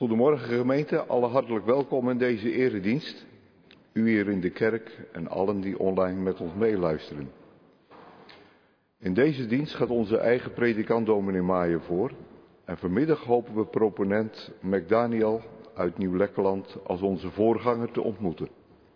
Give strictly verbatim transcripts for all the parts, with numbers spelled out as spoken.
Goedemorgen gemeente, alle hartelijk welkom in deze eredienst. U hier in de kerk en allen die online met ons meeluisteren. In deze dienst gaat onze eigen predikant dominee Maaien voor. En vanmiddag hopen we proponent McDaniel uit Nieuw-Lekkerland als onze voorganger te ontmoeten.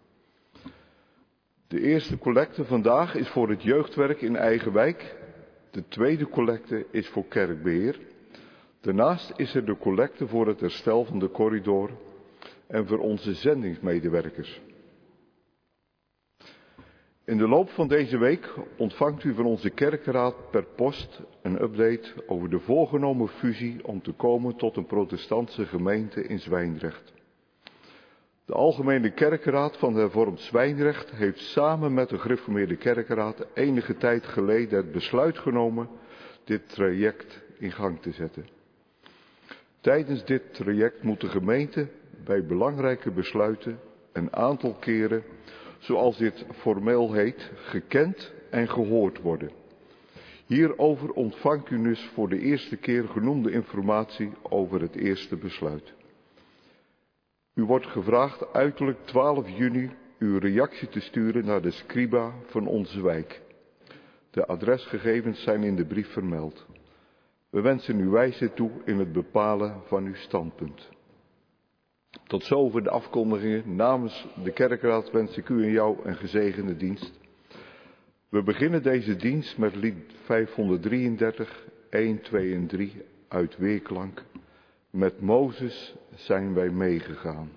De eerste collecte vandaag is voor het jeugdwerk in eigen wijk. De tweede collecte is voor kerkbeheer. Daarnaast is er de collecte voor het herstel van de corridor en voor onze zendingsmedewerkers. In de loop van deze week ontvangt u van onze kerkraad per post een update over de voorgenomen fusie om te komen tot een protestantse gemeente in Zwijndrecht. De Algemene Kerkraad van de Hervormd Zwijndrecht heeft samen met de Gereformeerde Kerkraad enige tijd geleden het besluit genomen dit traject in gang te zetten. Tijdens dit traject moet de gemeente bij belangrijke besluiten een aantal keren, zoals dit formeel heet, gekend en gehoord worden. Hierover ontvangt u dus voor de eerste keer genoemde informatie over het eerste besluit. U wordt gevraagd uiterlijk twaalf juni uw reactie te sturen naar de scriba van onze wijk. De adresgegevens zijn in de brief vermeld. We wensen u wijsheid toe in het bepalen van uw standpunt. Tot zover de afkondigingen. Namens de kerkraad wens ik u en jou een gezegende dienst. We beginnen deze dienst met lied vijfhonderddrieëndertig, een, twee en drie uit Weerklank. Met Mozes zijn wij meegegaan.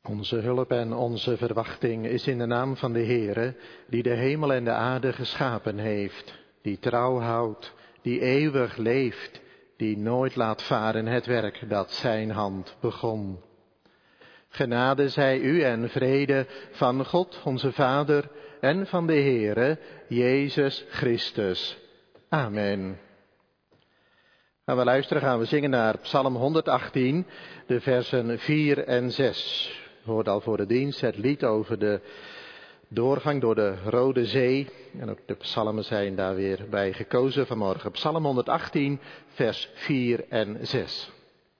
Onze hulp en onze verwachting is in de naam van de Heere, die de hemel en de aarde geschapen heeft, die trouw houdt, die eeuwig leeft, die nooit laat varen het werk dat zijn hand begon. Genade zij u en vrede van God, onze Vader, en van de Heere, Jezus Christus. Amen. Gaan we luisteren, gaan we zingen naar Psalm honderdachttien, de versen vier en zes. U hoort al voor de dienst het lied over de doorgang door de Rode Zee. En ook de psalmen zijn daar weer bij gekozen vanmorgen. Psalm honderdachttien, vers vier en zes.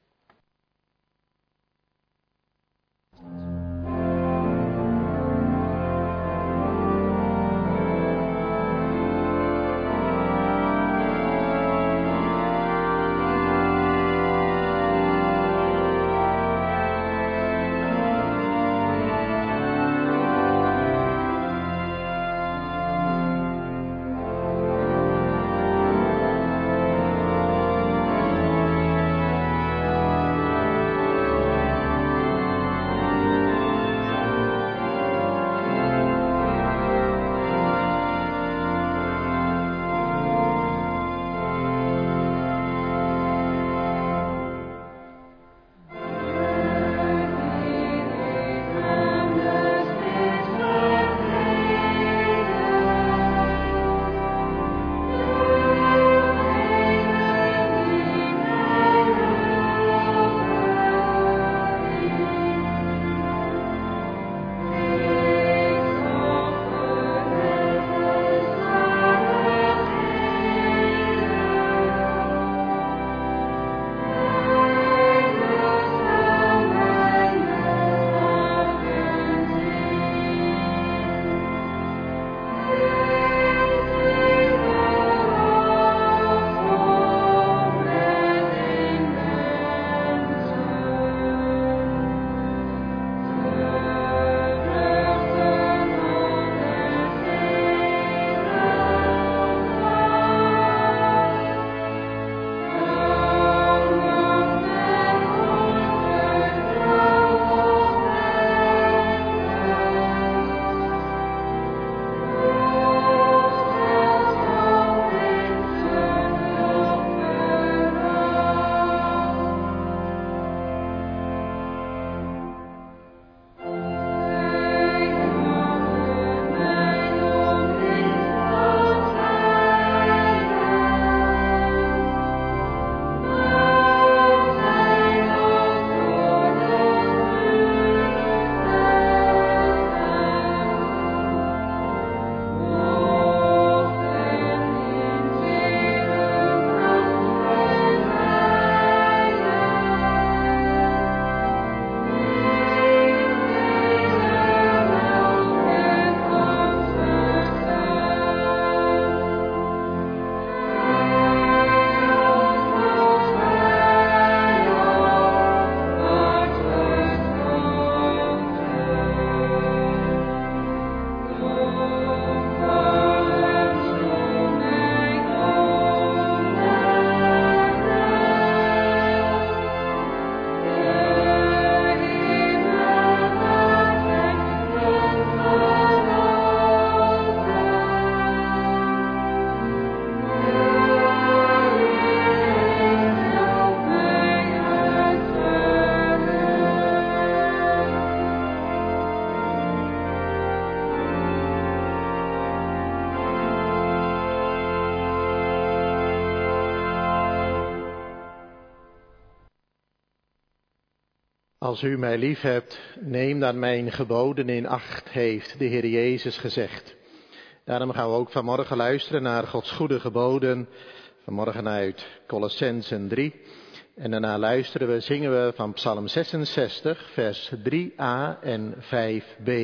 Als u mij lief hebt, neem dan mijn geboden in acht, heeft de Heer Jezus gezegd. Daarom gaan we ook vanmorgen luisteren naar Gods goede geboden. Vanmorgen uit Kolossenzen drie. En daarna luisteren we, zingen we van Psalm zesenzestig, vers drie a en vijf b.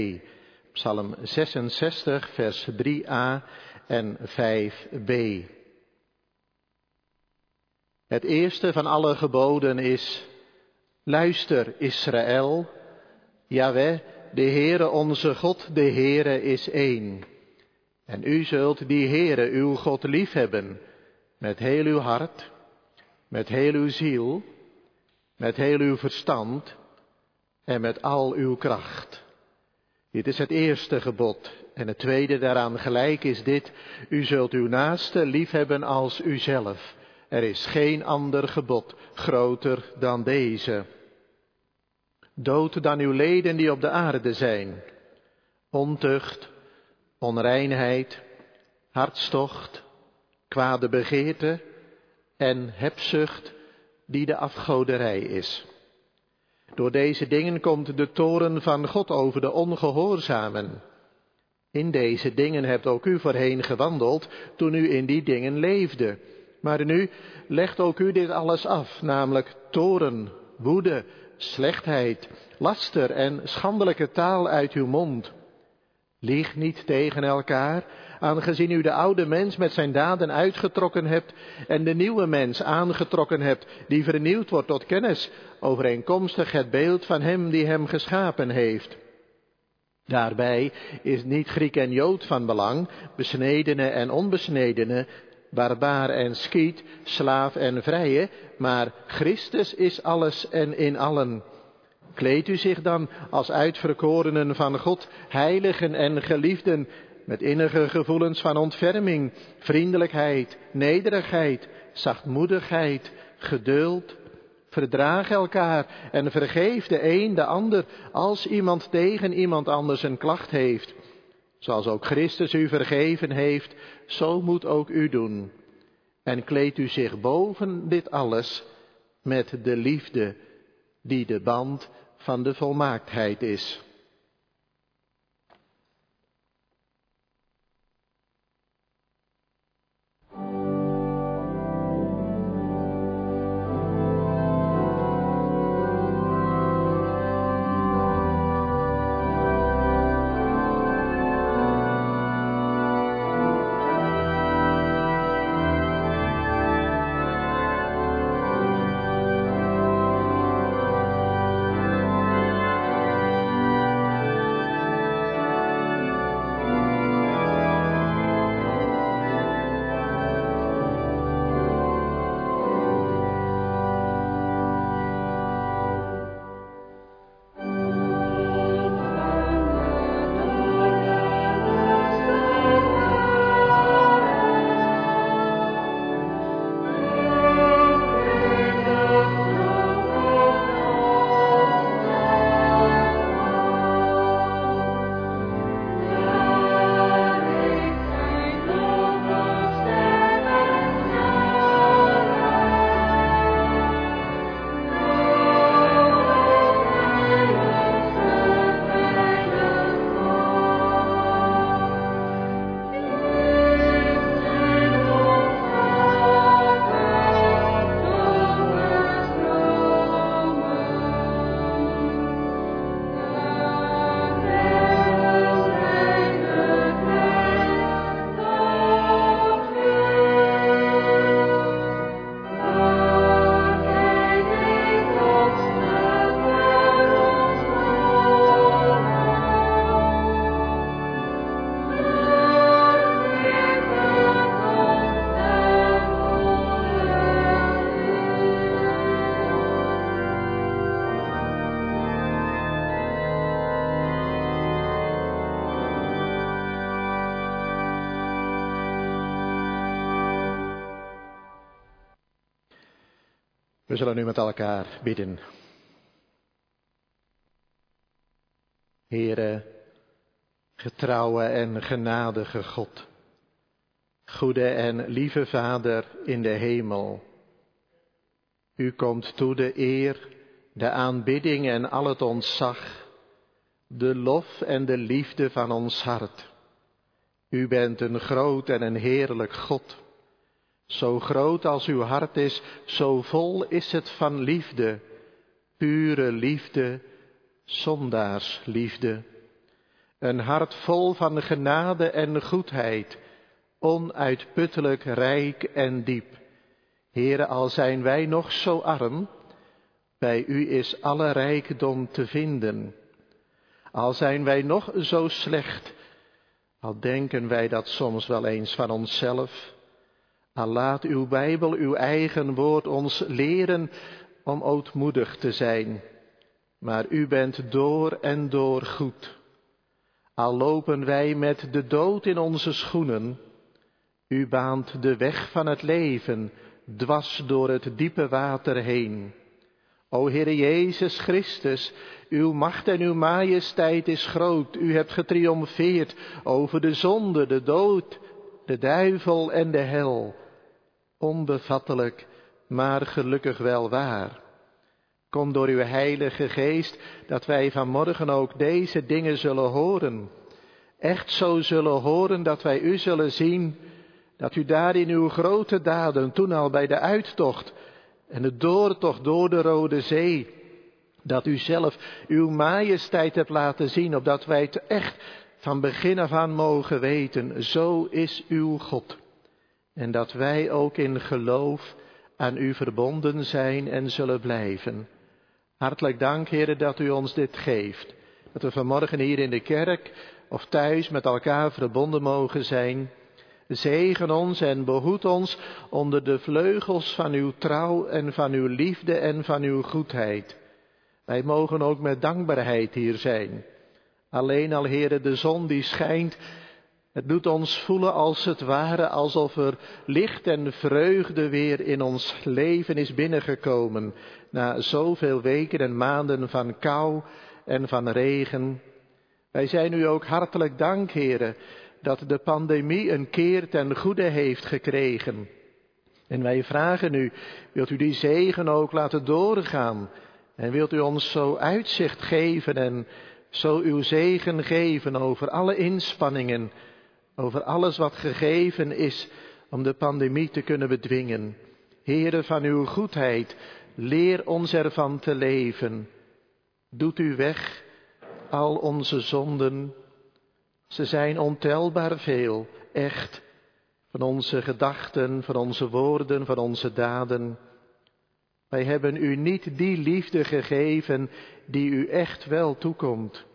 Psalm zesenzestig, vers drie a en vijf b. Het eerste van alle geboden is: luister Israël, Jahweh, de Heere onze God, de Heere is één. En u zult die Heere uw God liefhebben, met heel uw hart, met heel uw ziel, met heel uw verstand en met al uw kracht. Dit is het eerste gebod. En het tweede daaraan gelijk is dit: u zult uw naaste liefhebben als uzelf. Er is geen ander gebod groter dan deze. Dood dan uw leden die op de aarde zijn. Ontucht, onreinheid, hartstocht, kwade begeerte en hebzucht die de afgoderij is. Door deze dingen komt de toorn van God over de ongehoorzamen. In deze dingen hebt ook u voorheen gewandeld toen u in die dingen leefde. Maar nu legt ook u dit alles af, namelijk toorn, woede, slechtheid, laster en schandelijke taal uit uw mond. Lieg niet tegen elkaar, aangezien u de oude mens met zijn daden uitgetrokken hebt en de nieuwe mens aangetrokken hebt, die vernieuwd wordt tot kennis, overeenkomstig het beeld van hem die hem geschapen heeft. Daarbij is niet Griek en Jood van belang, besnedene en onbesnedene, barbaar en Skiet, slaaf en vrije, maar Christus is alles en in allen. Kleed u zich dan als uitverkorenen van God, heiligen en geliefden, met innige gevoelens van ontferming, vriendelijkheid, nederigheid, zachtmoedigheid, geduld. Verdraag elkaar en vergeef de een de ander als iemand tegen iemand anders een klacht heeft. Zoals ook Christus u vergeven heeft, zo moet ook u doen. En kleed u zich boven dit alles met de liefde die de band van de volmaaktheid is. We zullen nu met elkaar bidden. Heere, getrouwe en genadige God, goede en lieve Vader in de hemel. U komt toe de eer, de aanbidding en al het ontzag, de lof en de liefde van ons hart. U bent een groot en een heerlijk God. Zo groot als uw hart is, zo vol is het van liefde, pure liefde, zondaarsliefde. Een hart vol van genade en goedheid, onuitputtelijk rijk en diep. Heere, al zijn wij nog zo arm, bij u is alle rijkdom te vinden. Al zijn wij nog zo slecht, al denken wij dat soms wel eens van onszelf. Al laat uw Bijbel, uw eigen woord ons leren om ootmoedig te zijn. maar u bent door en door goed. Al lopen wij met de dood in onze schoenen, u baant de weg van het leven, dwars door het diepe water heen. O Heere Jezus Christus, uw macht en uw majesteit is groot. U hebt getriomfeerd over de zonde, de dood, de duivel en de hel. Onbevattelijk, maar gelukkig wel waar. Kom door uw heilige geest, dat wij vanmorgen ook deze dingen zullen horen. Echt zo zullen horen dat wij u zullen zien, dat u daar in uw grote daden, toen al bij de uittocht en de doortocht door de Rode Zee, dat u zelf uw majesteit hebt laten zien, opdat wij het echt van begin af aan mogen weten, zo is uw God. En dat wij ook in geloof aan u verbonden zijn en zullen blijven. Hartelijk dank, Heere, dat u ons dit geeft. Dat we vanmorgen hier in de kerk of thuis met elkaar verbonden mogen zijn. Zegen ons en behoed ons onder de vleugels van uw trouw en van uw liefde en van uw goedheid. Wij mogen ook met dankbaarheid hier zijn. Alleen al, Heere, de zon die schijnt, het doet ons voelen als het ware alsof er licht en vreugde weer in ons leven is binnengekomen. Na zoveel weken en maanden van kou en van regen. Wij zijn u ook hartelijk dank, Heere, dat de pandemie een keer ten goede heeft gekregen. En wij vragen u, wilt u die zegen ook laten doorgaan? En wilt u ons zo uitzicht geven en zo uw zegen geven over alle inspanningen, over alles wat gegeven is om de pandemie te kunnen bedwingen. Heere, van uw goedheid, leer ons ervan te leven. Doet u weg al onze zonden. Ze zijn ontelbaar veel, echt, van onze gedachten, van onze woorden, van onze daden. Wij hebben u niet die liefde gegeven die u echt wel toekomt.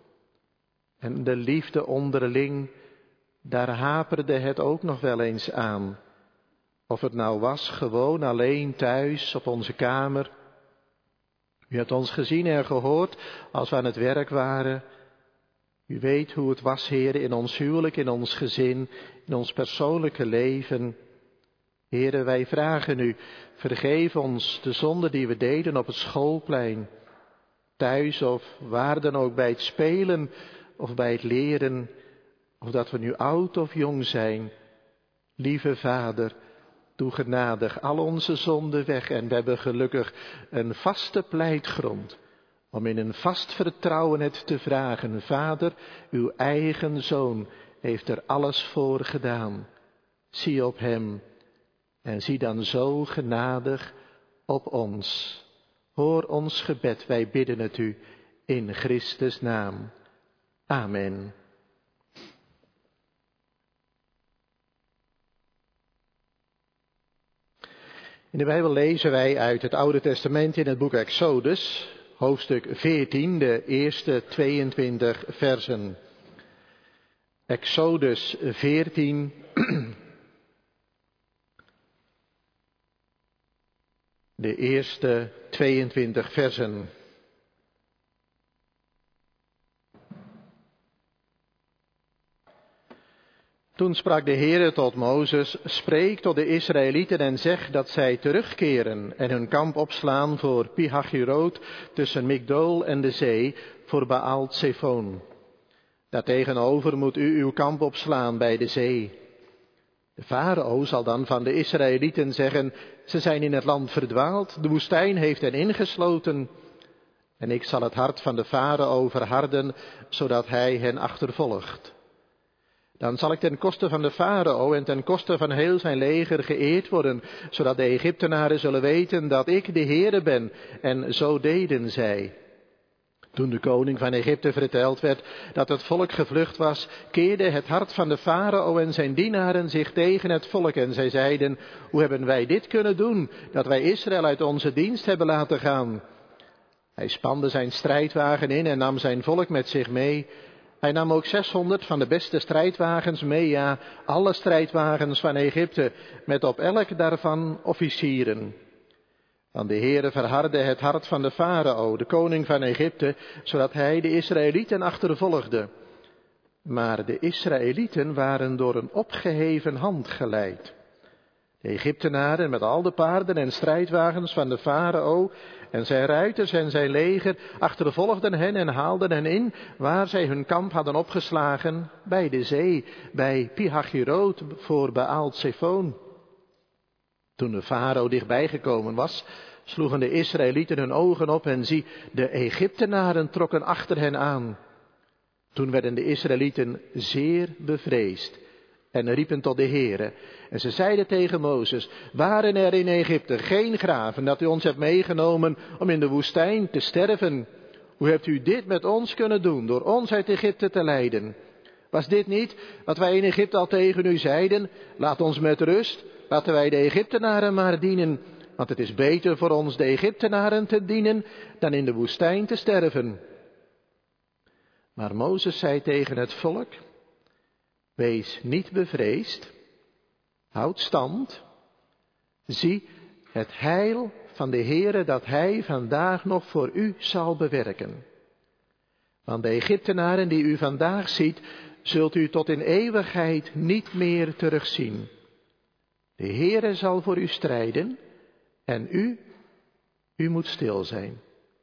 En de liefde onderling, daar haperde het ook nog wel eens aan. Of het nou was gewoon alleen thuis op onze kamer. U hebt ons gezien en gehoord als we aan het werk waren. U weet hoe het was, Heere, in ons huwelijk, in ons gezin, in ons persoonlijke leven. Heere, wij vragen u, vergeef ons de zonde die we deden op het schoolplein, thuis of waar dan ook, bij het spelen of bij het leren, of dat we nu oud of jong zijn. Lieve Vader, doe genadig al onze zonden weg en we hebben gelukkig een vaste pleitgrond om in een vast vertrouwen het te vragen. Vader, uw eigen Zoon heeft er alles voor gedaan. Zie op hem en zie dan zo genadig op ons. Hoor ons gebed, wij bidden het u in Christus' naam. Amen. In de Bijbel lezen wij uit het Oude Testament in het boek Exodus, hoofdstuk veertien, de eerste tweeëntwintig versen. Exodus veertien, de eerste tweeëntwintig versen. Toen sprak de Heere tot Mozes, spreek tot de Israëlieten en zeg dat zij terugkeren en hun kamp opslaan voor Pi-Hahiroth tussen Migdol en de zee voor Baal-Zephon. Daartegenover moet u uw kamp opslaan bij de zee. De farao zal dan van de Israëlieten zeggen, ze zijn in het land verdwaald, de woestijn heeft hen ingesloten. En ik zal het hart van de farao verharden, zodat hij hen achtervolgt. Dan zal ik ten koste van de farao en ten koste van heel zijn leger geëerd worden, zodat de Egyptenaren zullen weten dat ik de Heere ben. En zo deden zij. Toen de koning van Egypte verteld werd dat het volk gevlucht was, keerde het hart van de farao en zijn dienaren zich tegen het volk. En zij zeiden, hoe hebben wij dit kunnen doen, dat wij Israël uit onze dienst hebben laten gaan? Hij spande zijn strijdwagen in en nam zijn volk met zich mee. Hij nam ook zeshonderd van de beste strijdwagens mee, ja, alle strijdwagens van Egypte, met op elk daarvan officieren. Want de Heere verhardde het hart van de farao, de koning van Egypte, zodat hij de Israëlieten achtervolgde. Maar de Israëlieten waren door een opgeheven hand geleid. De Egyptenaren met al de paarden en strijdwagens van de farao en zijn ruiters en zijn leger achtervolgden hen en haalden hen in waar zij hun kamp hadden opgeslagen, bij de zee, bij Pi-hahiroth voor Baal-Zefoon. Toen de farao dichtbij gekomen was, sloegen de Israëlieten hun ogen op en zie, de Egyptenaren trokken achter hen aan. Toen werden de Israëlieten zeer bevreesd en riepen tot de Heere. En ze zeiden tegen Mozes, waren er in Egypte geen graven dat u ons hebt meegenomen om in de woestijn te sterven? Hoe hebt u dit met ons kunnen doen, door ons uit Egypte te leiden? Was dit niet wat wij in Egypte al tegen u zeiden? Laat ons met rust, laten wij de Egyptenaren maar dienen. Want het is beter voor ons de Egyptenaren te dienen dan in de woestijn te sterven. Maar Mozes zei tegen het volk, wees niet bevreesd, houd stand, zie het heil van de Heere dat hij vandaag nog voor u zal bewerken. Want de Egyptenaren die u vandaag ziet, zult u tot in eeuwigheid niet meer terugzien. De Heere zal voor u strijden en u, u moet stil zijn.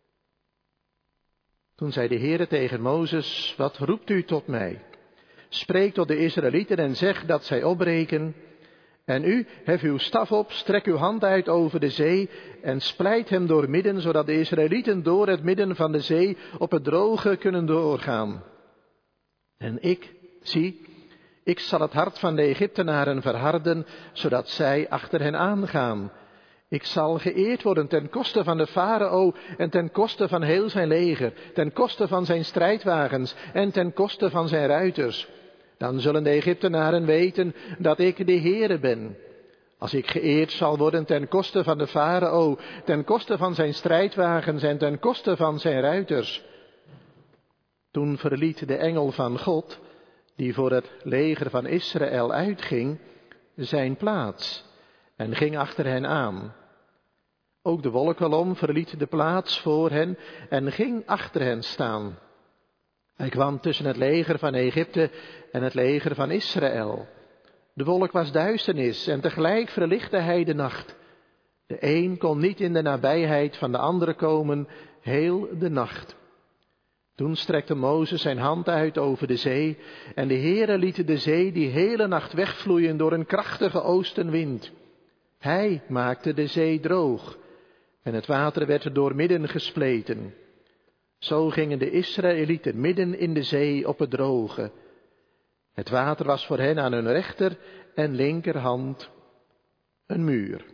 Toen zei de Heere tegen Mozes, wat roept u tot mij? Spreek tot de Israëlieten en zeg dat zij opbreken. En u, hef uw staf op, strek uw hand uit over de zee en splijt hem door midden, zodat de Israëlieten door het midden van de zee op het droge kunnen doorgaan. En ik, zie, ik zal het hart van de Egyptenaren verharden, zodat zij achter hen aangaan. Ik zal geëerd worden ten koste van de farao en ten koste van heel zijn leger, ten koste van zijn strijdwagens en ten koste van zijn ruiters. Dan zullen de Egyptenaren weten dat ik de Heere ben. Als ik geëerd zal worden ten koste van de farao, ten koste van zijn strijdwagens en ten koste van zijn ruiters. Toen verliet de engel van God, die voor het leger van Israël uitging, zijn plaats en ging achter hen aan. Ook de wolkkolom verliet de plaats voor hen en ging achter hen staan. Hij kwam tussen het leger van Egypte en het leger van Israël. De wolk was duisternis en tegelijk verlichtte hij de nacht. De een kon niet in de nabijheid van de andere komen, heel de nacht. Toen strekte Mozes zijn hand uit over de zee en de Heere liet de zee die hele nacht wegvloeien door een krachtige oostenwind. Hij maakte de zee droog en het water werd door midden gespleten. Zo gingen de Israëlieten midden in de zee op het droge. Het water was voor hen aan hun rechter en linkerhand een muur.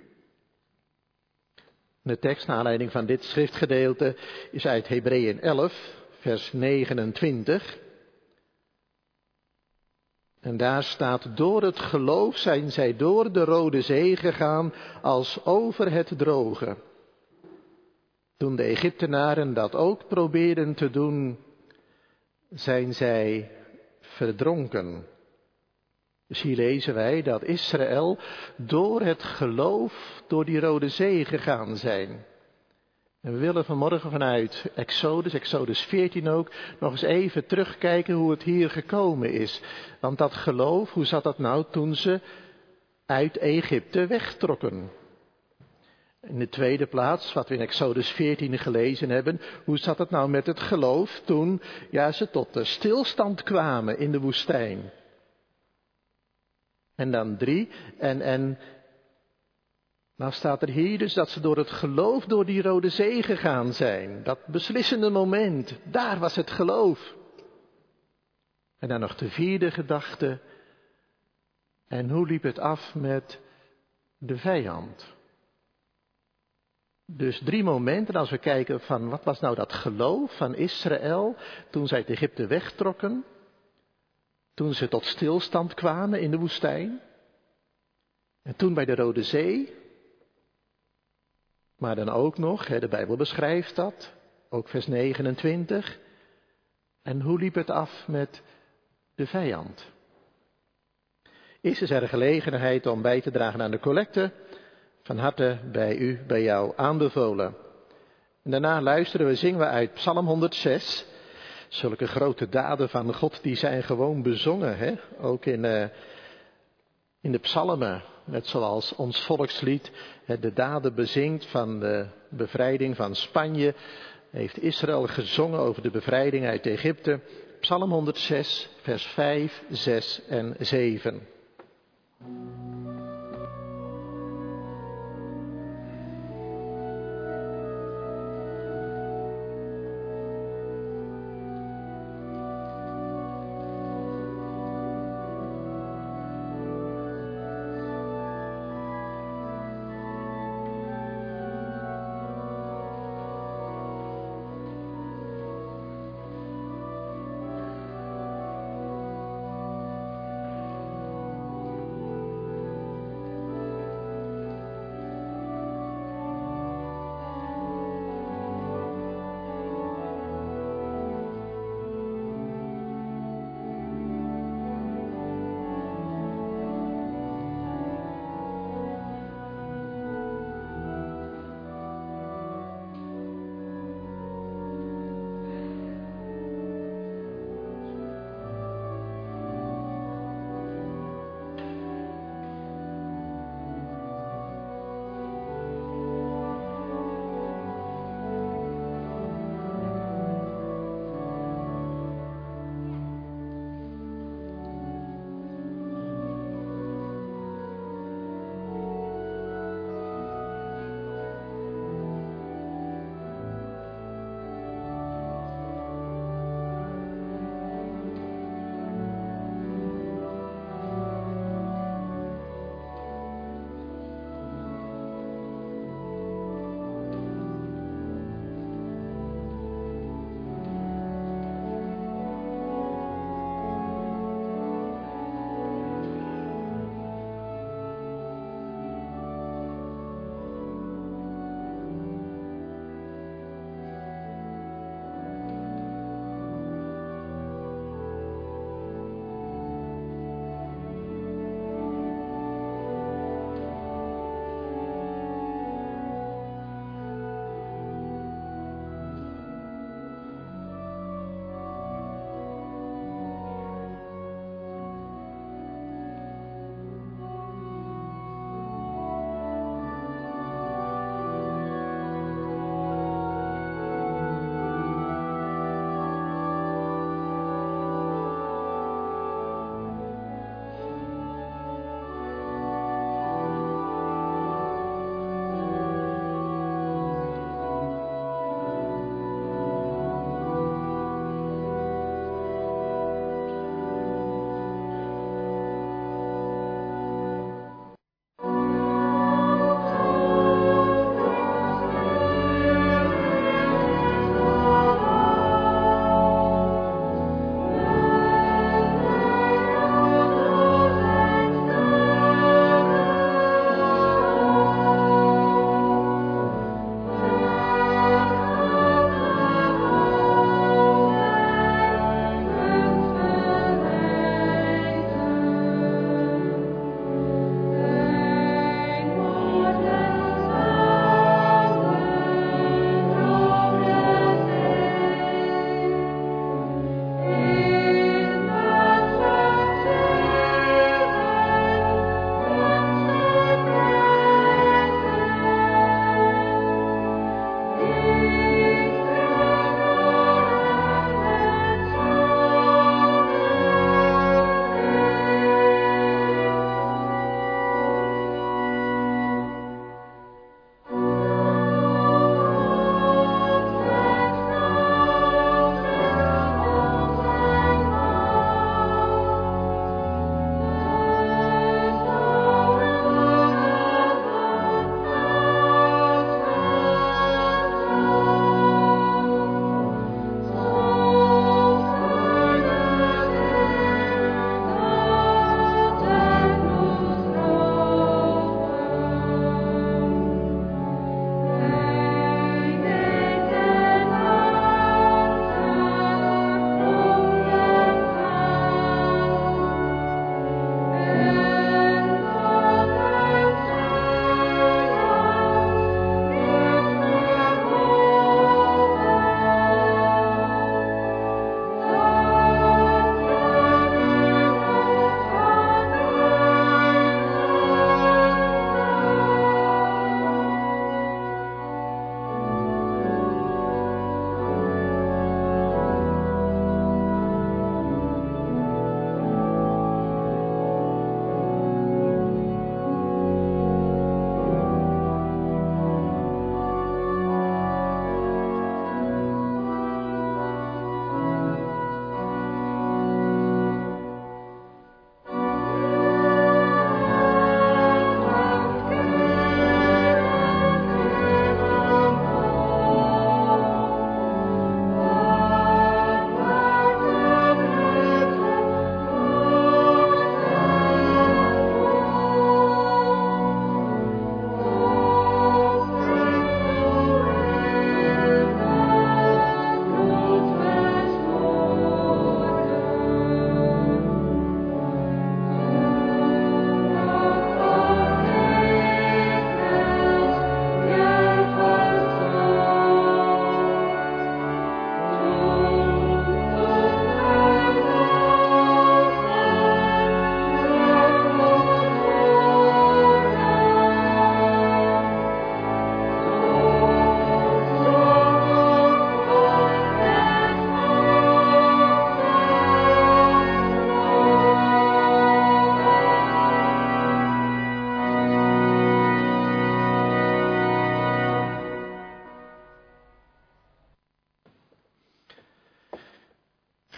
De tekst naar aanleiding van dit schriftgedeelte is uit Hebreeën elf, vers negenentwintig. En daar staat, door het geloof zijn zij door de Rode Zee gegaan als over het droge. Toen de Egyptenaren dat ook probeerden te doen, zijn zij verdronken. Dus hier lezen wij dat Israël door het geloof door die Rode Zee gegaan zijn. En we willen vanmorgen vanuit Exodus, Exodus veertien ook, nog eens even terugkijken hoe het hier gekomen is. Want dat geloof, hoe zat dat nou toen ze uit Egypte wegtrokken? In de tweede plaats, wat we in Exodus veertien gelezen hebben, hoe zat het nou met het geloof toen ja, ze tot de stilstand kwamen in de woestijn? En dan drie, en, en nou staat er hier dus dat ze door het geloof door die Rode Zee gegaan zijn. Dat beslissende moment, daar was het geloof. En dan nog de vierde gedachte. En hoe liep het af met de vijand? Dus drie momenten als we kijken van wat was nou dat geloof van Israël toen zij uit Egypte wegtrokken. Toen ze tot stilstand kwamen in de woestijn. En toen bij de Rode Zee. Maar dan ook nog, de Bijbel beschrijft dat, ook vers negenentwintig. En hoe liep het af met de vijand? Eerst is er gelegenheid om bij te dragen aan de collecte van harte bij u, bij jou aanbevolen. En daarna luisteren we, zingen we uit Psalm honderdzes. Zulke grote daden van God, die zijn gewoon bezongen, hè? Ook in, uh, in de psalmen. Net zoals ons volkslied de daden bezingt van de bevrijding van Spanje. Heeft Israël gezongen over de bevrijding uit Egypte. Psalm honderdzes, vers vijf, zes en zeven.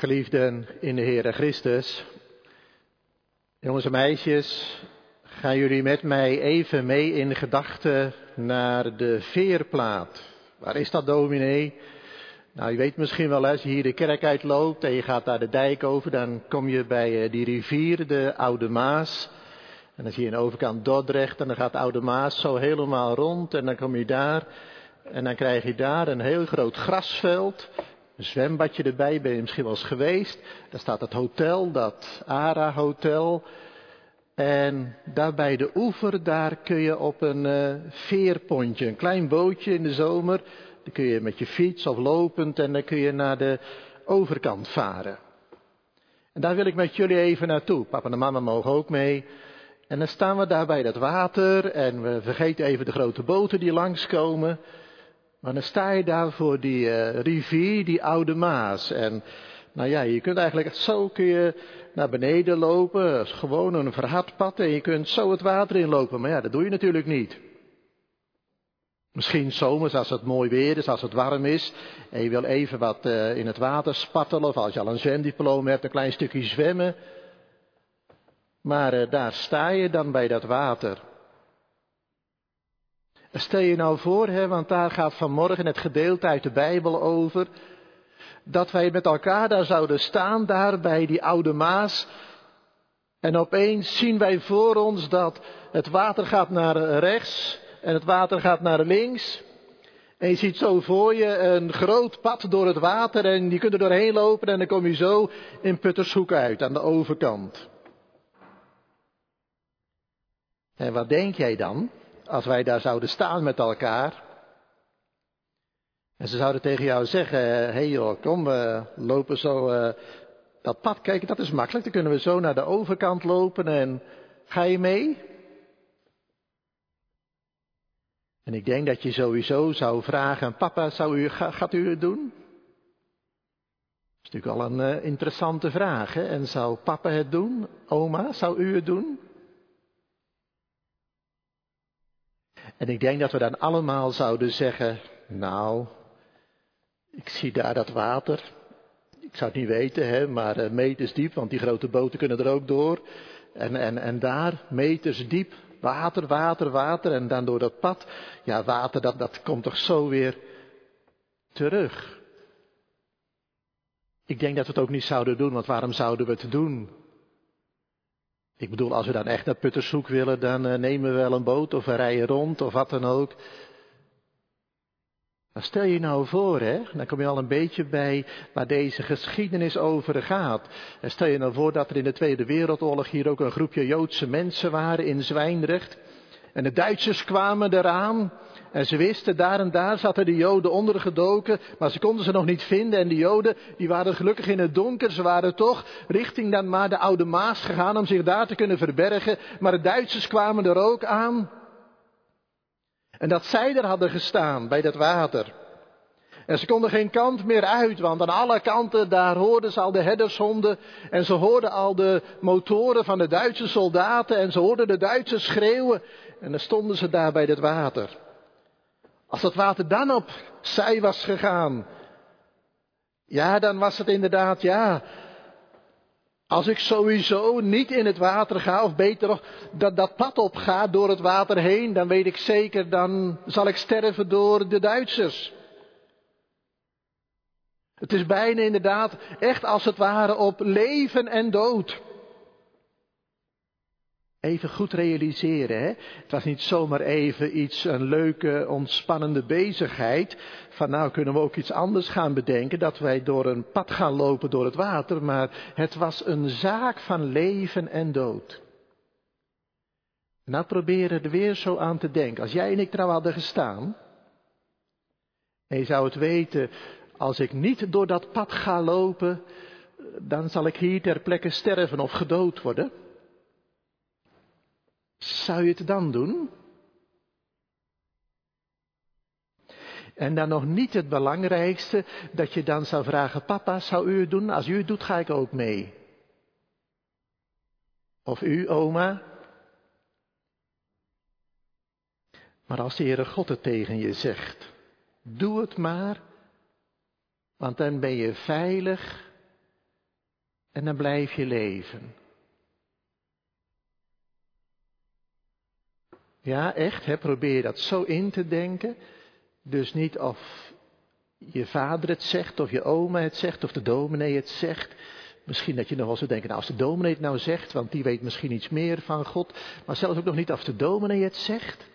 Geliefden in de Heere Christus, jongens en meisjes, gaan jullie met mij even mee in gedachten naar de Veerplaat. Waar is dat, dominee? Nou, je weet misschien wel, als je hier de kerk uitloopt en je gaat daar de dijk over, dan kom je bij die rivier, de Oude Maas. En dan zie je aan de overkant Dordrecht en dan gaat de Oude Maas zo helemaal rond en dan kom je daar. En dan krijg je daar een heel groot grasveld, een zwembadje erbij, ben je misschien wel eens geweest. Daar staat het hotel, dat Ara Hotel. En daar bij de oever, daar kun je op een uh, veerpontje, een klein bootje in de zomer. Dan kun je met je fiets of lopend en dan kun je naar de overkant varen. En daar wil ik met jullie even naartoe. Papa en mama mogen ook mee. En dan staan we daar bij dat water en we vergeten even de grote boten die langskomen. Maar dan sta je daar voor die uh, rivier, die Oude Maas. En nou ja, je kunt eigenlijk zo kun je naar beneden lopen, gewoon een verhard pad en je kunt zo het water inlopen. Maar ja, dat doe je natuurlijk niet. Misschien zomers als het mooi weer is, als het warm is en je wil even wat uh, in het water spartelen of als je al een zwemdiploma hebt, een klein stukje zwemmen. Maar uh, daar sta je dan bij dat water. Stel je nou voor, hè, want daar gaat vanmorgen het gedeelte uit de Bijbel over, dat wij met elkaar daar zouden staan, daar bij die Oude Maas. En opeens zien wij voor ons dat het water gaat naar rechts en het water gaat naar links. En je ziet zo voor je een groot pad door het water en je kunt er doorheen lopen en dan kom je zo in Puttershoek uit, aan de overkant. En wat denk jij dan, als wij daar zouden staan met elkaar? En ze zouden tegen jou zeggen, hé hey joh, kom, we lopen zo uh, dat pad, kijk, dat is makkelijk, dan kunnen we zo naar de overkant lopen en ga je mee? En ik denk dat je sowieso zou vragen, papa, zou u, ga, gaat u het doen? Dat is natuurlijk al een uh, interessante vraag, hè? En zou papa het doen? Oma, zou u het doen? En ik denk dat we dan allemaal zouden zeggen, nou, ik zie daar dat water. Ik zou het niet weten, hè, maar uh, meters diep, want die grote boten kunnen er ook door. En, en, en daar, meters diep, water, water, water. En dan door dat pad, ja, water, dat, dat komt toch zo weer terug. Ik denk dat we het ook niet zouden doen, want waarom zouden we het doen? Ik bedoel, als we dan echt naar Puttershoek willen, dan uh, nemen we wel een boot of we rijden rond of wat dan ook. Maar stel je nou voor, hè, dan kom je al een beetje bij waar deze geschiedenis over gaat. En stel je nou voor dat er in de Tweede Wereldoorlog hier ook een groepje Joodse mensen waren in Zwijndrecht. En de Duitsers kwamen eraan en ze wisten, daar en daar zaten de Joden ondergedoken, maar ze konden ze nog niet vinden. En de Joden, die waren gelukkig in het donker, ze waren toch richting dan maar de Oude Maas gegaan om zich daar te kunnen verbergen. Maar de Duitsers kwamen er ook aan. En dat zij er hadden gestaan bij dat water. En ze konden geen kant meer uit, want aan alle kanten daar hoorden ze al de herdershonden. En ze hoorden al de motoren van de Duitse soldaten. En ze hoorden de Duitsers schreeuwen. En dan stonden ze daar bij dat water. Als dat water dan opzij was gegaan. Ja, dan was het inderdaad, ja. Als ik sowieso niet in het water ga, of beter nog, dat dat pad opga door het water heen, dan weet ik zeker, dan zal ik sterven door de Duitsers. Het is bijna inderdaad echt als het ware op leven en dood. Even goed realiseren, hè. Het was niet zomaar even iets, een leuke, ontspannende bezigheid. Van nou kunnen we ook iets anders gaan bedenken, dat wij door een pad gaan lopen door het water. Maar het was een zaak van leven en dood. Nou proberen er weer zo aan te denken. Als jij en ik er nou hadden gestaan. En je zou het weten, als ik niet door dat pad ga lopen, dan zal ik hier ter plekke sterven of gedood worden. Zou je het dan doen? En dan nog niet het belangrijkste, dat je dan zou vragen, papa, zou u het doen? Als u het doet, ga ik ook mee. Of u, oma. Maar als de Heere God het tegen je zegt, doe het maar, want dan ben je veilig En dan blijf je leven. Ja, echt, hè, probeer je dat zo in te denken. Dus niet of je vader het zegt, of je oma het zegt, of de dominee het zegt. Misschien dat je nog wel zou denken, nou als de dominee het nou zegt, want die weet misschien iets meer van God. Maar zelfs ook nog niet of de dominee het zegt.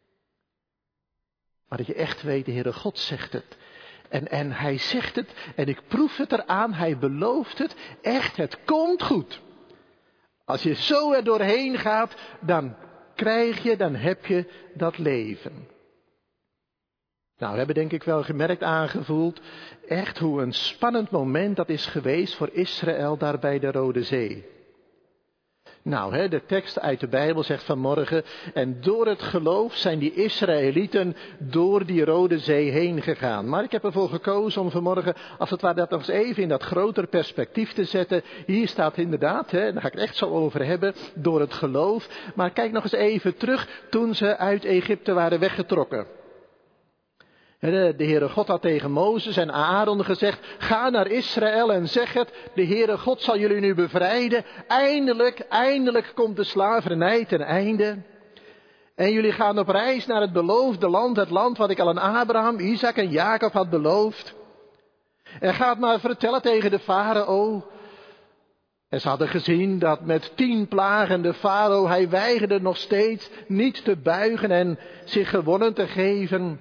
Maar dat je echt weet, de Heere God zegt het. En, en hij zegt het, en ik proef het eraan, hij belooft het. Echt, het komt goed. Als je zo er doorheen gaat, dan krijg je, dan heb je dat leven. Nou, we hebben denk ik wel gemerkt, aangevoeld, echt hoe een spannend moment dat is geweest voor Israël daar bij de Rode Zee. Nou, hè, de tekst uit de Bijbel zegt vanmorgen, en door het geloof zijn die Israëlieten door die Rode Zee heen gegaan. Maar ik heb ervoor gekozen om vanmorgen, als het ware, dat nog eens even in dat grotere perspectief te zetten. Hier staat inderdaad, hè, daar ga ik het echt zo over hebben, door het geloof. Maar kijk nog eens even terug toen ze uit Egypte waren weggetrokken. De Heere God had tegen Mozes en Aaron gezegd, ga naar Israël en zeg het, de Heere God zal jullie nu bevrijden. Eindelijk, eindelijk komt de slavernij ten einde. En jullie gaan op reis naar het beloofde land, het land wat ik al aan Abraham, Isaac en Jacob had beloofd. En gaat maar vertellen tegen de farao. En ze hadden gezien dat met tien plagen de farao, hij weigerde nog steeds niet te buigen en zich gewonnen te geven.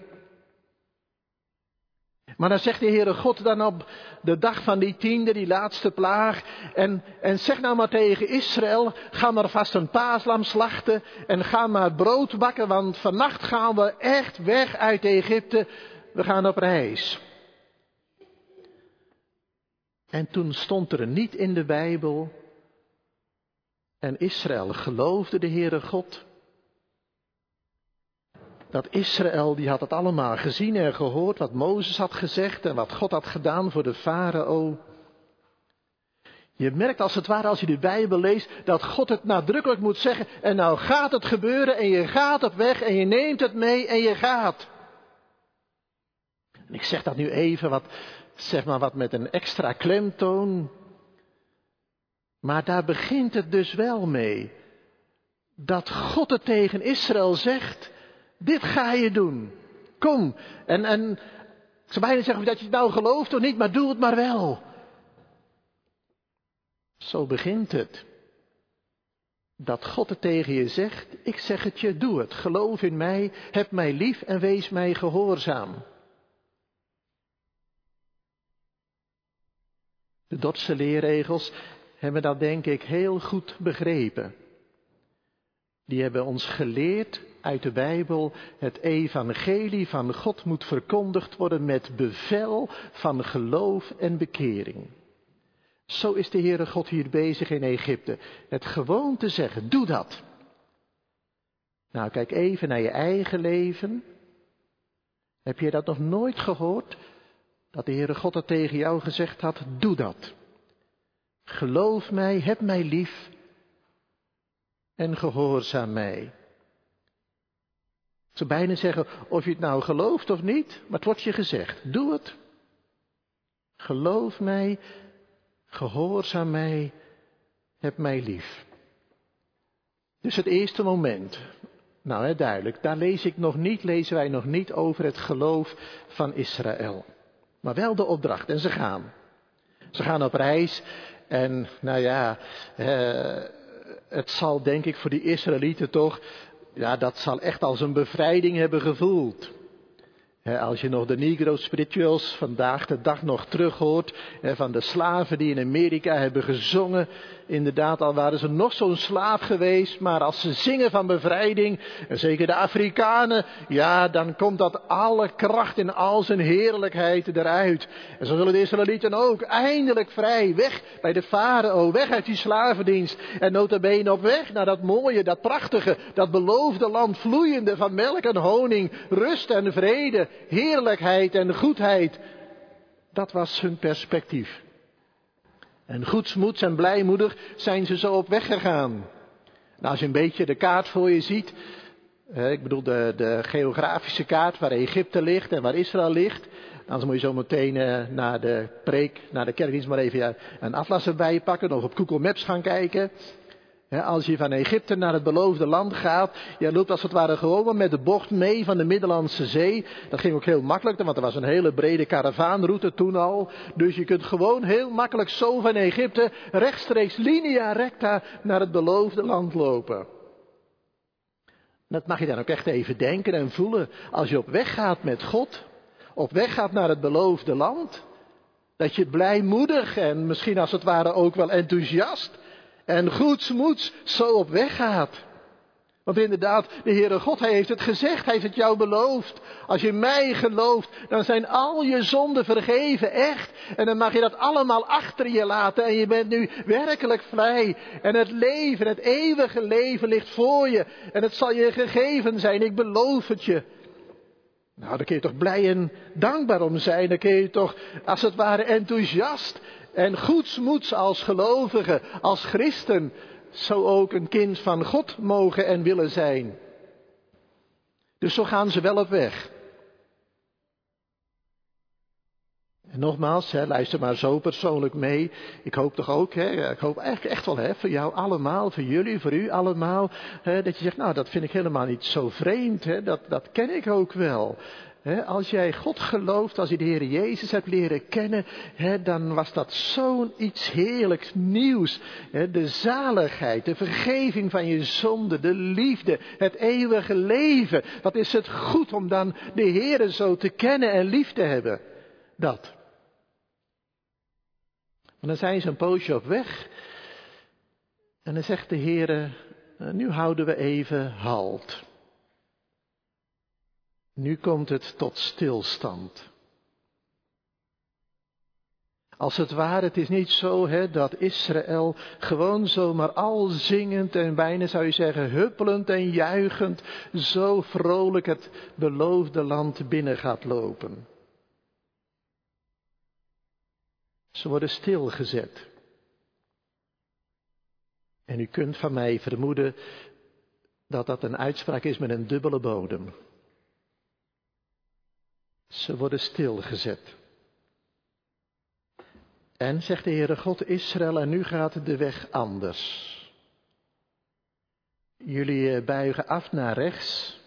Maar dan zegt de Heere God dan op de dag van die tiende, die laatste plaag. En, en zeg nou maar tegen Israël, ga maar vast een paaslam slachten. En ga maar brood bakken, want vannacht gaan we echt weg uit Egypte. We gaan op reis. En toen stond er niet in de Bijbel. En Israël geloofde de Heere God. Dat Israël, die had het allemaal gezien en gehoord, wat Mozes had gezegd en wat God had gedaan voor de farao. Je merkt als het ware, als je de Bijbel leest, dat God het nadrukkelijk moet zeggen. En nou gaat het gebeuren en je gaat op weg en je neemt het mee en je gaat. En ik zeg dat nu even wat, zeg maar wat met een extra klemtoon. Maar daar begint het dus wel mee. Dat God het tegen Israël zegt. Dit ga je doen. Kom. En, en ik zou bijna zeggen dat je het nou gelooft of niet, maar doe het maar wel. Zo begint het. Dat God het tegen je zegt, ik zeg het je, doe het. Geloof in mij, heb mij lief en wees mij gehoorzaam. De Dordtse leerregels hebben dat denk ik heel goed begrepen. Die hebben ons geleerd uit de Bijbel, het evangelie van God moet verkondigd worden met bevel van geloof en bekering. Zo is de Heere God hier bezig in Egypte. Het gewoon te zeggen, doe dat. Nou, kijk even naar je eigen leven. Heb je dat nog nooit gehoord? Dat de Heere God dat tegen jou gezegd had, doe dat. Geloof mij, heb mij lief en gehoorzaam mij. Ik zou bijna zeggen, of je het nou gelooft of niet, maar het wordt je gezegd. Doe het. Geloof mij, gehoorzaam mij, heb mij lief. Dus het eerste moment. Nou, hè, duidelijk, daar lees ik nog niet, lezen wij nog niet over het geloof van Israël. Maar wel de opdracht, en ze gaan. Ze gaan op reis en, nou ja, eh, het zal denk ik voor die Israëlieten toch, ja, dat zal echt als een bevrijding hebben gevoeld. He, als je nog de Negro Spirituals vandaag de dag nog terug hoort, he, van de slaven die in Amerika hebben gezongen. Inderdaad, al waren ze nog zo'n slaaf geweest, maar als ze zingen van bevrijding, en zeker de Afrikanen, ja, dan komt dat alle kracht in al zijn heerlijkheid eruit. En zo zullen de Israëlieten ook eindelijk vrij, weg bij de farao, weg uit die slavendienst. En nota bene op weg naar dat mooie, dat prachtige, dat beloofde land, vloeiende van melk en honing, rust en vrede, heerlijkheid en goedheid. Dat was hun perspectief. En goedsmoeds en blijmoedig zijn ze zo op weg gegaan. Nou, als je een beetje de kaart voor je ziet, eh, ik bedoel de, de geografische kaart waar Egypte ligt en waar Israël ligt, Anders moet je zo meteen uh, naar de preek, naar de kerkdienst maar even uh, een atlas erbij pakken. Of op Google Maps gaan kijken. He, als je van Egypte naar het beloofde land gaat, je loopt als het ware gewoon met de bocht mee van de Middellandse Zee. Dat ging ook heel makkelijk, want er was een hele brede karavaanroute toen al. Dus je kunt gewoon heel makkelijk zo van Egypte rechtstreeks linea recta naar het beloofde land lopen. Dat mag je dan ook echt even denken en voelen. Als je op weg gaat met God, op weg gaat naar het beloofde land, dat je blijmoedig en misschien als het ware ook wel enthousiast en goedsmoeds zo op weg gaat. Want inderdaad, de Heere God, Hij heeft het gezegd, Hij heeft het jou beloofd. Als je mij gelooft, dan zijn al je zonden vergeven, echt. En dan mag je dat allemaal achter je laten en je bent nu werkelijk vrij. En het leven, het eeuwige leven ligt voor je. En het zal je gegeven zijn, ik beloof het je. Nou, daar kun je toch blij en dankbaar om zijn. Dan kun je toch, als het ware, enthousiast en goedsmoeds als gelovige, als christen, zo ook een kind van God mogen en willen zijn. Dus zo gaan ze wel op weg. En nogmaals, hè, luister maar zo persoonlijk mee. Ik hoop toch ook, hè, ik hoop eigenlijk echt wel hè, voor jou allemaal, voor jullie, voor u allemaal. Hè, dat je zegt, nou dat vind ik helemaal niet zo vreemd. Hè, dat, dat ken ik ook wel. Hè, als jij God gelooft, als je de Heer Jezus hebt leren kennen, hè, dan was dat zo'n iets heerlijks nieuws. Hè, de zaligheid, de vergeving van je zonde, de liefde, het eeuwige leven. Wat is het goed om dan de Heer zo te kennen en lief te hebben. Dat. En dan zijn ze een poosje op weg. En dan zegt de Heere, nu houden we even halt. Nu komt het tot stilstand. Als het ware, het is niet zo hè, dat Israël gewoon zomaar al zingend en bijna zou je zeggen huppelend en juichend zo vrolijk het beloofde land binnen gaat lopen. Ze worden stilgezet. En u kunt van mij vermoeden dat dat een uitspraak is met een dubbele bodem. Ze worden stilgezet. En, zegt de Heere God, Israël, en nu gaat de weg anders. Jullie buigen af naar rechts.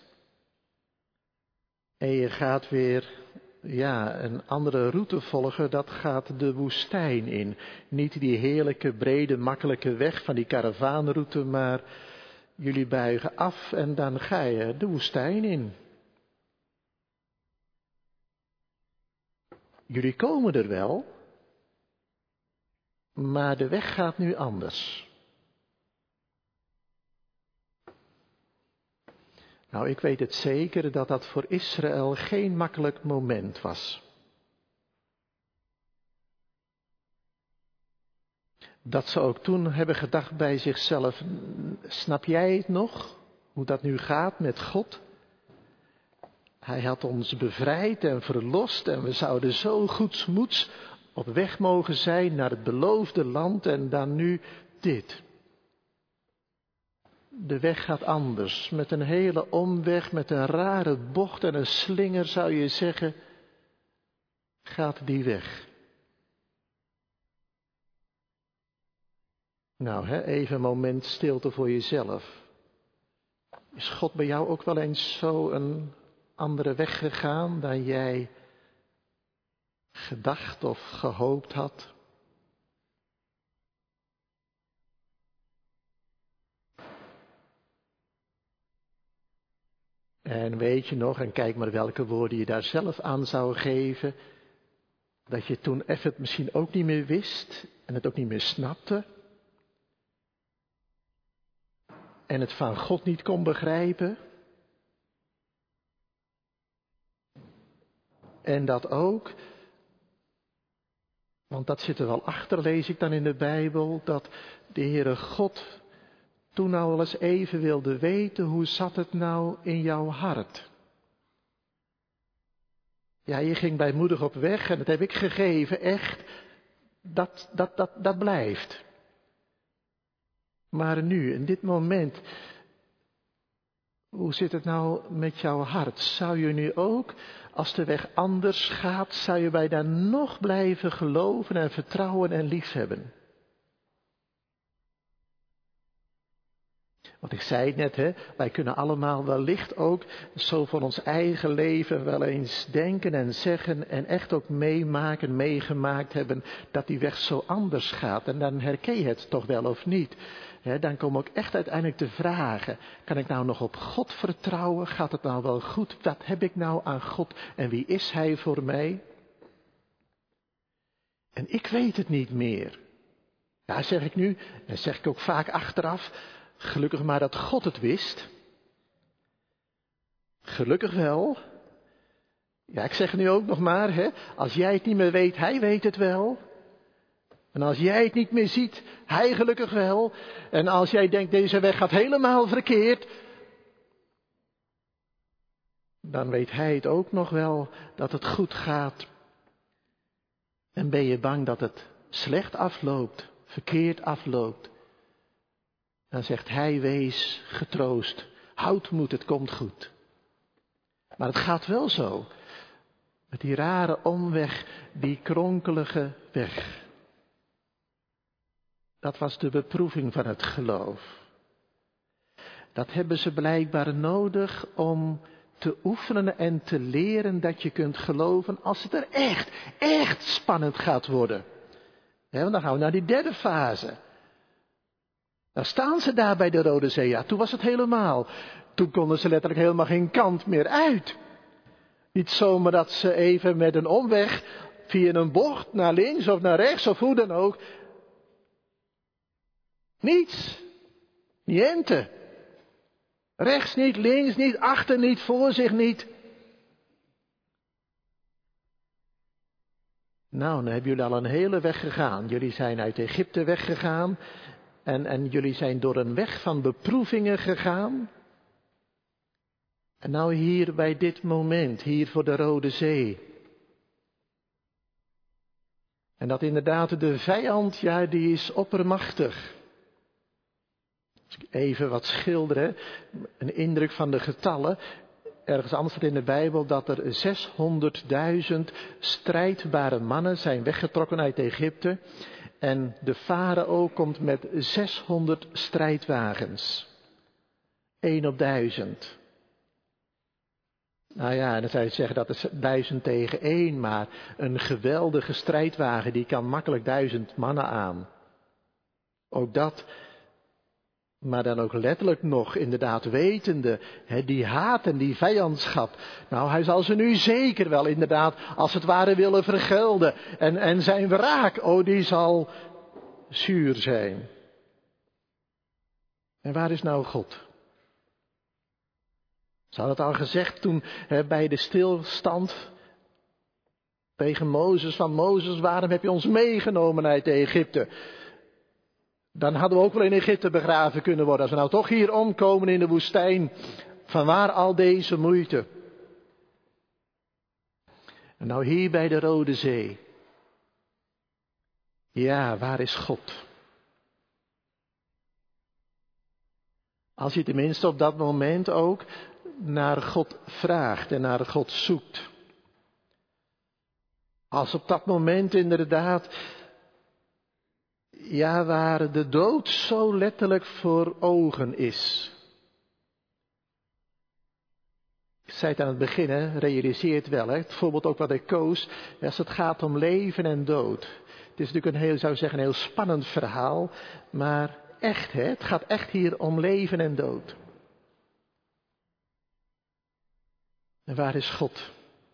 En je gaat weer, ja, een andere route volgen, dat gaat de woestijn in. Niet die heerlijke, brede, makkelijke weg van die karavaanroute, maar jullie buigen af en dan ga je de woestijn in. Jullie komen er wel, maar de weg gaat nu anders. Nou, ik weet het zeker dat dat voor Israël geen makkelijk moment was. Dat ze ook toen hebben gedacht bij zichzelf, snap jij het nog, hoe dat nu gaat met God? Hij had ons bevrijd en verlost en we zouden zo goedsmoeds op weg mogen zijn naar het beloofde land en dan nu dit. De weg gaat anders, met een hele omweg, met een rare bocht en een slinger zou je zeggen, gaat die weg. Nou, hè, even een moment stilte voor jezelf. Is God bij jou ook wel eens zo een andere weg gegaan dan jij gedacht of gehoopt had? En weet je nog, en kijk maar welke woorden je daar zelf aan zou geven, dat je toen even het misschien ook niet meer wist en het ook niet meer snapte. En het van God niet kon begrijpen. En dat ook, want dat zit er wel achter, lees ik dan in de Bijbel, dat de Heere God toen nou wel eens even wilde weten, hoe zat het nou in jouw hart? Ja, je ging blijmoedig op weg en dat heb ik gegeven, echt, dat, dat, dat, dat blijft. Maar nu, in dit moment, Hoe zit het nou met jouw hart? Zou je nu ook, als de weg anders gaat, zou je bij daar nog blijven geloven en vertrouwen en liefhebben? Want ik zei het net, hè, wij kunnen allemaal wellicht ook zo van ons eigen leven wel eens denken en zeggen en echt ook meemaken, meegemaakt hebben dat die weg zo anders gaat. En dan herken je het toch wel of niet. He, dan kom ik echt uiteindelijk te vragen, kan ik nou nog op God vertrouwen? Gaat het nou wel goed? Wat heb ik nou aan God en wie is Hij voor mij? En ik weet het niet meer. Ja, zeg ik nu, en zeg ik ook vaak achteraf, gelukkig maar dat God het wist. Gelukkig wel. Ja, ik zeg nu ook nog maar, hè, als jij het niet meer weet, Hij weet het wel. En als jij het niet meer ziet, Hij gelukkig wel. En als jij denkt, deze weg gaat helemaal verkeerd, dan weet Hij het ook nog wel dat het goed gaat. En ben je bang dat het slecht afloopt, verkeerd afloopt, dan zegt Hij, wees getroost, houd moed, het komt goed. Maar het gaat wel zo, met die rare omweg, die kronkelige weg. Dat was de beproeving van het geloof. Dat hebben ze blijkbaar nodig om te oefenen en te leren dat je kunt geloven als het er echt, echt spannend gaat worden. Ja, want dan gaan we naar die derde fase. Dan staan ze daar bij de Rode Zee. Ja, toen was het helemaal. Toen konden ze letterlijk helemaal geen kant meer uit. Niet zomaar dat ze even met een omweg via een bocht naar links of naar rechts of hoe dan ook. Niets. Niente. Rechts niet, links niet, achter niet, voor zich niet. Nou, dan hebben jullie al een hele weg gegaan. Jullie zijn uit Egypte weggegaan. En, en jullie zijn door een weg van beproevingen gegaan. En nou hier bij dit moment, hier voor de Rode Zee. En dat inderdaad de vijand, ja, die is oppermachtig. Als ik even wat schilderen, een indruk van de getallen. Ergens anders staat in de Bijbel dat er zeshonderdduizend strijdbare mannen zijn weggetrokken uit Egypte. En de farao komt met zeshonderd strijdwagens. Eén op duizend. Nou ja, dan zou je zeggen dat is duizend tegen één, maar een geweldige strijdwagen die kan makkelijk duizend mannen aan. Ook dat, maar dan ook letterlijk nog inderdaad wetende, hè, die haat en die vijandschap. Nou, hij zal ze nu zeker wel inderdaad als het ware willen vergelden. En, en zijn wraak, oh die zal zuur zijn. En waar is nou God? Ze hadden het al gezegd toen hè, bij de stilstand tegen Mozes, van Mozes, waarom heb je ons meegenomen uit Egypte? Dan hadden we ook wel in Egypte begraven kunnen worden. Als we nou toch hier omkomen in de woestijn, vanwaar al deze moeite? En nou hier bij de Rode Zee. Ja, waar is God? Als je tenminste op dat moment ook naar God vraagt en naar God zoekt. Als op dat moment inderdaad, ja, waar de dood zo letterlijk voor ogen is. Ik zei het aan het begin, hè, realiseer het wel, hè, het voorbeeld ook wat ik koos, als het gaat om leven en dood. Het is natuurlijk een heel, zou ik zeggen, een heel spannend verhaal, maar echt, hè, het gaat echt hier om leven en dood. En waar is God?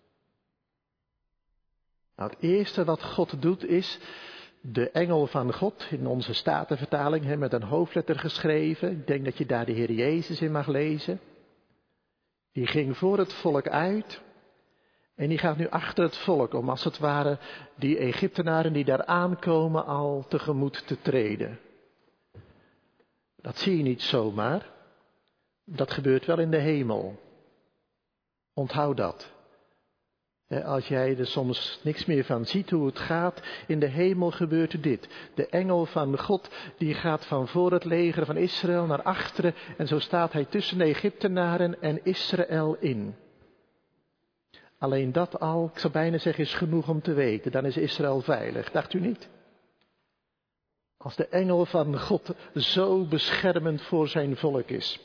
Nou, het eerste wat God doet is de engel van God, in onze Statenvertaling, hè, met een hoofdletter geschreven. Ik denk dat je daar de Heer Jezus in mag lezen. Die ging voor het volk uit en die gaat nu achter het volk om als het ware die Egyptenaren die daar aankomen al tegemoet te treden. Dat zie je niet zomaar. Dat gebeurt wel in de hemel. Onthoud dat. Als jij er soms niks meer van ziet hoe het gaat, in de hemel gebeurt dit. De engel van God die gaat van voor het leger van Israël naar achteren en zo staat hij tussen de Egyptenaren en Israël in. Alleen dat al, ik zou bijna zeggen, is genoeg om te weten. Dan is Israël veilig, dacht u niet? Als de engel van God zo beschermend voor zijn volk is.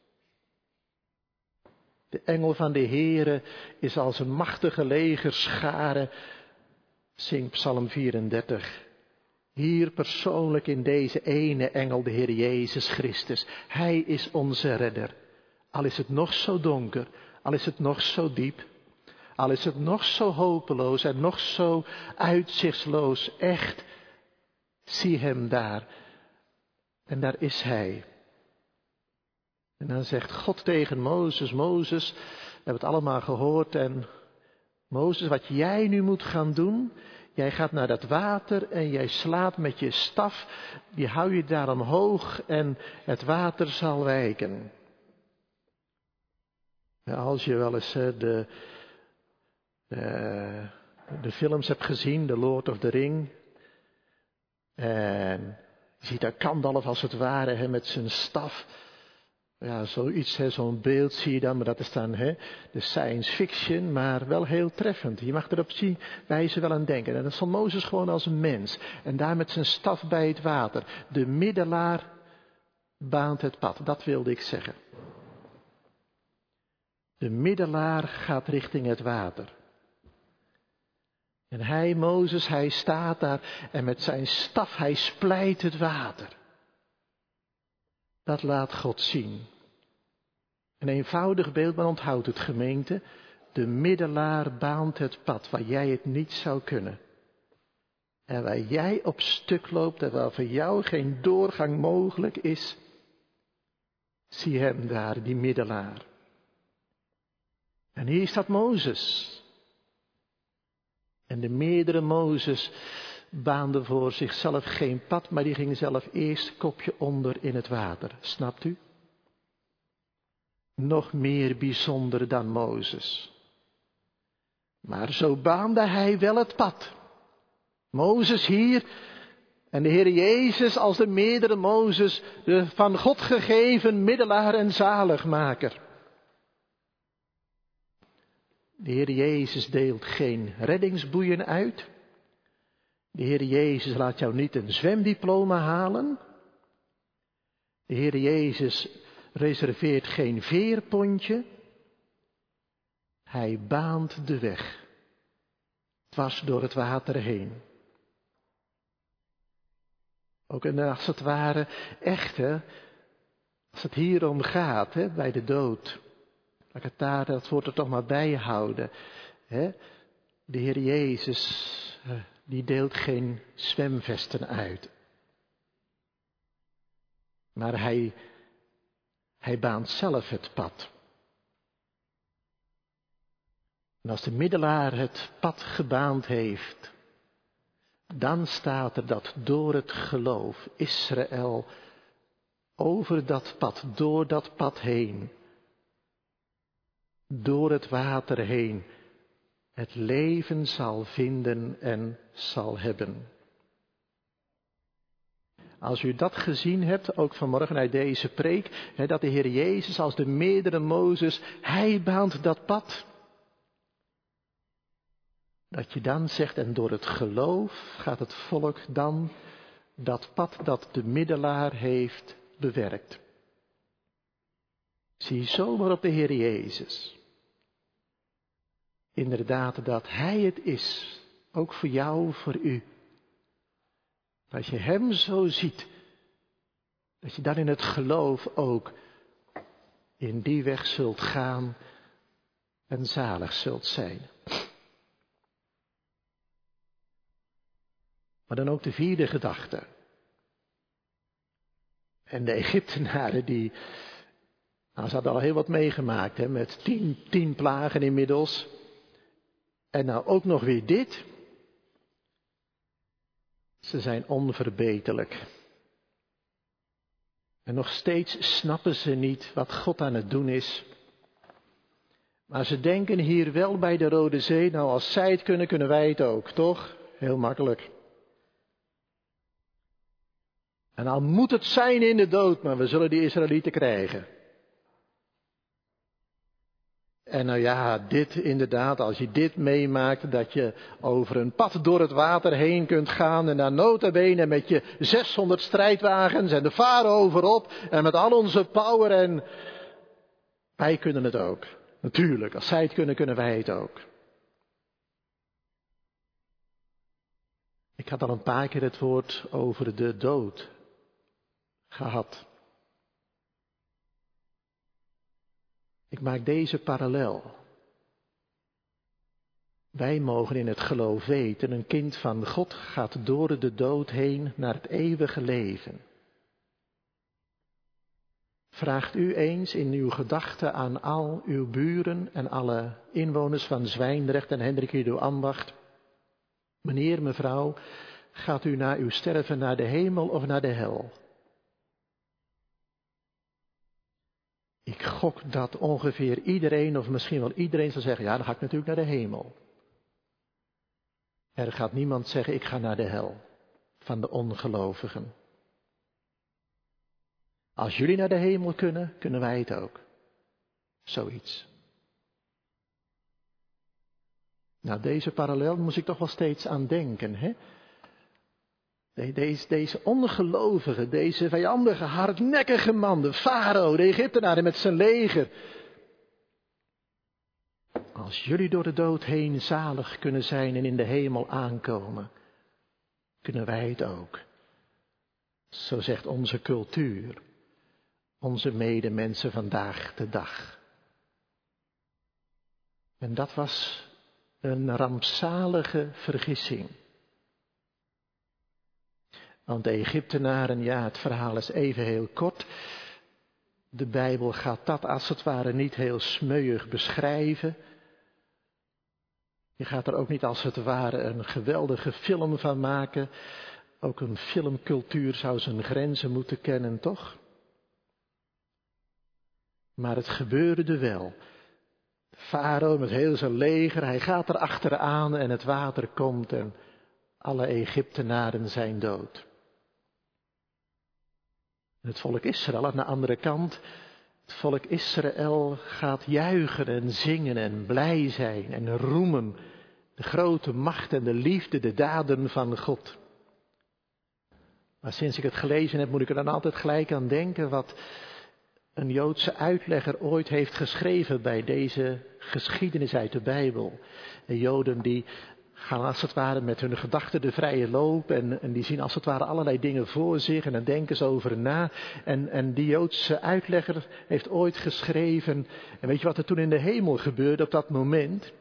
De engel van de Heere is als een machtige legerschare, zingt Psalm vierendertig. Hier persoonlijk in deze ene engel, de Heer Jezus Christus. Hij is onze redder. Al is het nog zo donker, al is het nog zo diep, al is het nog zo hopeloos en nog zo uitzichtsloos, echt, zie hem daar. En daar is hij. En dan zegt God tegen Mozes, Mozes, we hebben het allemaal gehoord en Mozes, wat jij nu moet gaan doen, jij gaat naar dat water en jij slaat met je staf, die hou je daar omhoog en het water zal wijken. Als je wel eens de, de, de films hebt gezien, The Lord of the Ring, en je ziet daar Gandalf als het ware he, met zijn staf. Ja, zoiets, hè, zo'n beeld zie je dan, maar dat is dan hè, de science fiction, maar wel heel treffend. Je mag erop zien, wijzen wel aan denken. En dat stond Mozes gewoon als een mens. En daar met zijn staf bij het water. De middelaar baant het pad, dat wilde ik zeggen. De middelaar gaat richting het water. En hij, Mozes, hij staat daar en met zijn staf, hij splijt het water. Dat laat God zien. Een eenvoudig beeld, maar onthoud het gemeente. De middelaar baant het pad waar jij het niet zou kunnen. En waar jij op stuk loopt en waar voor jou geen doorgang mogelijk is. Zie hem daar, die middelaar. En hier staat Mozes. En de meerdere Mozes baanden voor zichzelf geen pad, maar die ging zelf eerst kopje onder in het water. Snapt u? Nog meer bijzonder dan Mozes. Maar zo baande hij wel het pad. Mozes hier en de Heer Jezus als de meerdere Mozes, de van God gegeven middelaar en zaligmaker. De Heer Jezus deelt geen reddingsboeien uit. De Heer Jezus laat jou niet een zwemdiploma halen. De Heer Jezus reserveert geen veerpontje. Hij baant de weg. Dwars door het water heen. Ook en als het ware echt, hè, als het hier om gaat, hè, bij de dood. Laat ik het daar, dat woord er toch maar bij houden. Hè. De Heer Jezus, die deelt geen zwemvesten uit. Maar hij, hij baant zelf het pad. En als de middelaar het pad gebaand heeft, dan staat er dat door het geloof Israël over dat pad, door dat pad heen, door het water heen, het leven zal vinden en zal hebben. Als u dat gezien hebt, ook vanmorgen uit deze preek, hè, dat de Heer Jezus als de meerdere Mozes, hij baant dat pad. Dat je dan zegt, en door het geloof gaat het volk dan dat pad dat de middelaar heeft bewerkt. Zie zomaar op de Heer Jezus. Inderdaad dat hij het is, ook voor jou, voor u. Als je hem zo ziet, dat je dan in het geloof ook in die weg zult gaan en zalig zult zijn. Maar dan ook de vierde gedachte. En de Egyptenaren die, nou, ze hadden al heel wat meegemaakt, hè, met tien, tien plagen inmiddels. En nou ook nog weer dit. Ze zijn onverbeterlijk. En nog steeds snappen ze niet wat God aan het doen is. Maar ze denken hier wel bij de Rode Zee, nou als zij het kunnen, kunnen wij het ook, toch? Heel makkelijk. En al moet het zijn in de dood, maar we zullen die Israëlieten krijgen. En nou ja, dit inderdaad, als je dit meemaakt, dat je over een pad door het water heen kunt gaan en daar nota bene met je zeshonderd strijdwagens en de farao voorop en met al onze power en wij kunnen het ook. Natuurlijk, als zij het kunnen, kunnen wij het ook. Ik had al een paar keer het woord over de dood gehad. Ik maak deze parallel. Wij mogen in het geloof weten, een kind van God gaat door de dood heen naar het eeuwige leven. Vraagt u eens in uw gedachten aan al uw buren en alle inwoners van Zwijndrecht en Hendrikido Ambacht. Meneer, mevrouw, gaat u na uw sterven naar de hemel of naar de hel? Ik gok dat ongeveer iedereen, of misschien wel iedereen, zal zeggen, ja, dan ga ik natuurlijk naar de hemel. Er gaat niemand zeggen, ik ga naar de hel, van de ongelovigen. Als jullie naar de hemel kunnen, kunnen wij het ook. Zoiets. Nou, deze parallel moest ik toch wel steeds aan denken, hè? Deze, deze ongelovige, deze vijandige, hardnekkige man, de farao, de Egyptenaren met zijn leger. Als jullie door de dood heen zalig kunnen zijn en in de hemel aankomen, kunnen wij het ook. Zo zegt onze cultuur, onze medemensen vandaag de dag. En dat was een rampzalige vergissing. Want de Egyptenaren, ja, het verhaal is even heel kort. De Bijbel gaat dat als het ware niet heel smeuïg beschrijven. Je gaat er ook niet als het ware een geweldige film van maken. Ook een filmcultuur zou zijn grenzen moeten kennen, toch? Maar het gebeurde wel. De farao met heel zijn leger, hij gaat er achteraan en het water komt en alle Egyptenaren zijn dood. Het volk Israël aan de andere kant, het volk Israël gaat juichen en zingen en blij zijn en roemen de grote macht en de liefde, de daden van God. Maar sinds ik het gelezen heb, moet ik er dan altijd gelijk aan denken wat een Joodse uitlegger ooit heeft geschreven bij deze geschiedenis uit de Bijbel. De Joden die gaan als het ware met hun gedachten de vrije loop en, en die zien als het ware allerlei dingen voor zich en dan denken ze over na. En, en die Joodse uitlegger heeft ooit geschreven, en weet je wat er toen in de hemel gebeurde op dat moment?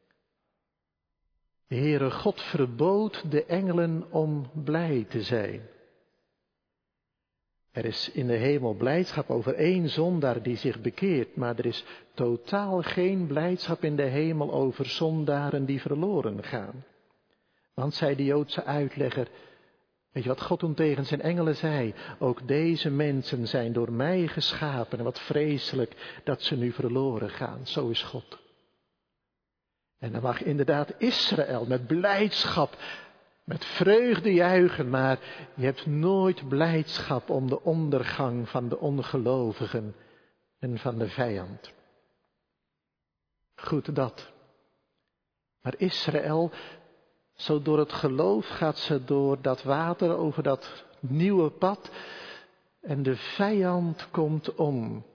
De Heere God verbood de engelen om blij te zijn. Er is in de hemel blijdschap over één zondaar die zich bekeert, maar er is totaal geen blijdschap in de hemel over zondaren die verloren gaan. Want, zei de Joodse uitlegger, weet je wat God toen tegen zijn engelen zei? Ook deze mensen zijn door mij geschapen en wat vreselijk dat ze nu verloren gaan. Zo is God. En dan mag inderdaad Israël met blijdschap, met vreugde juichen, maar je hebt nooit blijdschap om de ondergang van de ongelovigen en van de vijand. Goed dat. Maar Israël, zo door het geloof gaat ze door dat water over dat nieuwe pad en de vijand komt om.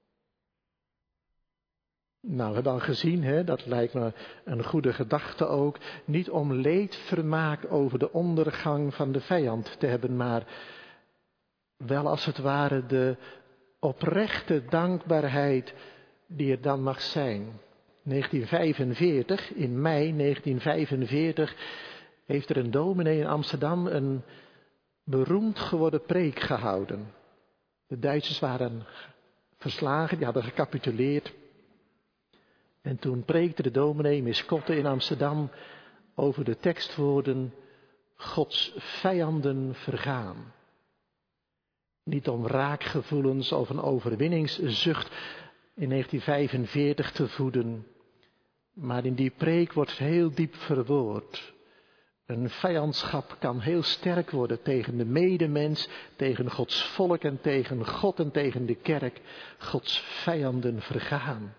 Nou, we hebben al gezien, hè, dat lijkt me een goede gedachte ook, niet om leedvermaak over de ondergang van de vijand te hebben, maar wel als het ware de oprechte dankbaarheid die er dan mag zijn. negentien vijfenveertig, in mei negentien vijfenveertig, heeft er een dominee in Amsterdam een beroemd geworden preek gehouden. De Duitsers waren verslagen, die hadden gecapituleerd. En toen preekte de dominee Miskotte in Amsterdam over de tekstwoorden Gods vijanden vergaan. Niet om raakgevoelens of een overwinningszucht. in negentien vijfenveertig te voeden. Maar in die preek wordt heel diep verwoord. Een vijandschap kan heel sterk worden tegen de medemens, tegen Gods volk en tegen God en tegen de kerk. Gods vijanden vergaan.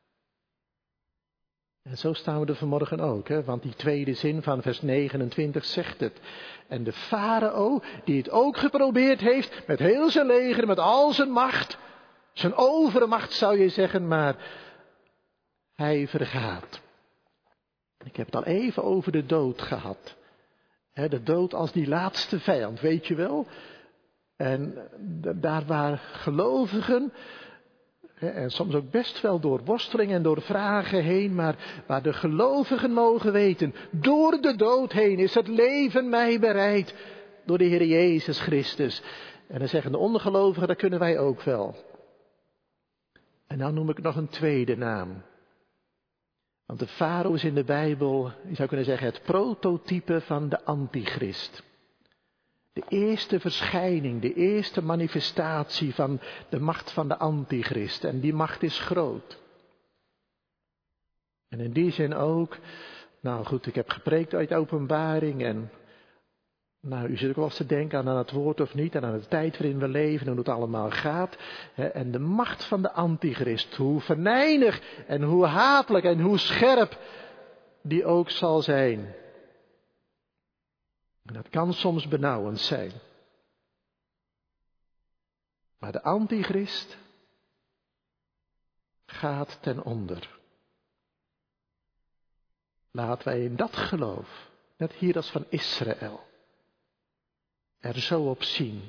En zo staan we er vanmorgen ook, hè? Want die tweede zin van vers negenentwintig zegt het. En de farao, die het ook geprobeerd heeft, met heel zijn leger, met al zijn macht, zijn overmacht zou je zeggen, maar hij vergaat. Ik heb het al even over de dood gehad. Hè, de dood als die laatste vijand, weet je wel. En daar waar gelovigen, en soms ook best wel door worsteling en door vragen heen, maar waar de gelovigen mogen weten, door de dood heen is het leven mij bereid, door de Heer Jezus Christus. En dan zeggen de ongelovigen, dat kunnen wij ook wel. En dan noem ik nog een tweede naam. Want de farao is in de Bijbel, je zou kunnen zeggen, het prototype van de antichrist. De eerste verschijning, de eerste manifestatie van de macht van de antichrist. En die macht is groot. En in die zin ook, nou goed, ik heb gepreekt uit Openbaring en nou, u zit ook wel eens te denken aan het woord of niet, en aan de tijd waarin we leven en hoe het allemaal gaat. En de macht van de antichrist, hoe venijnig en hoe hatelijk en hoe scherp die ook zal zijn. En dat kan soms benauwend zijn. Maar de antichrist gaat ten onder. Laten wij in dat geloof, net hier als van Israël, er zo op zien.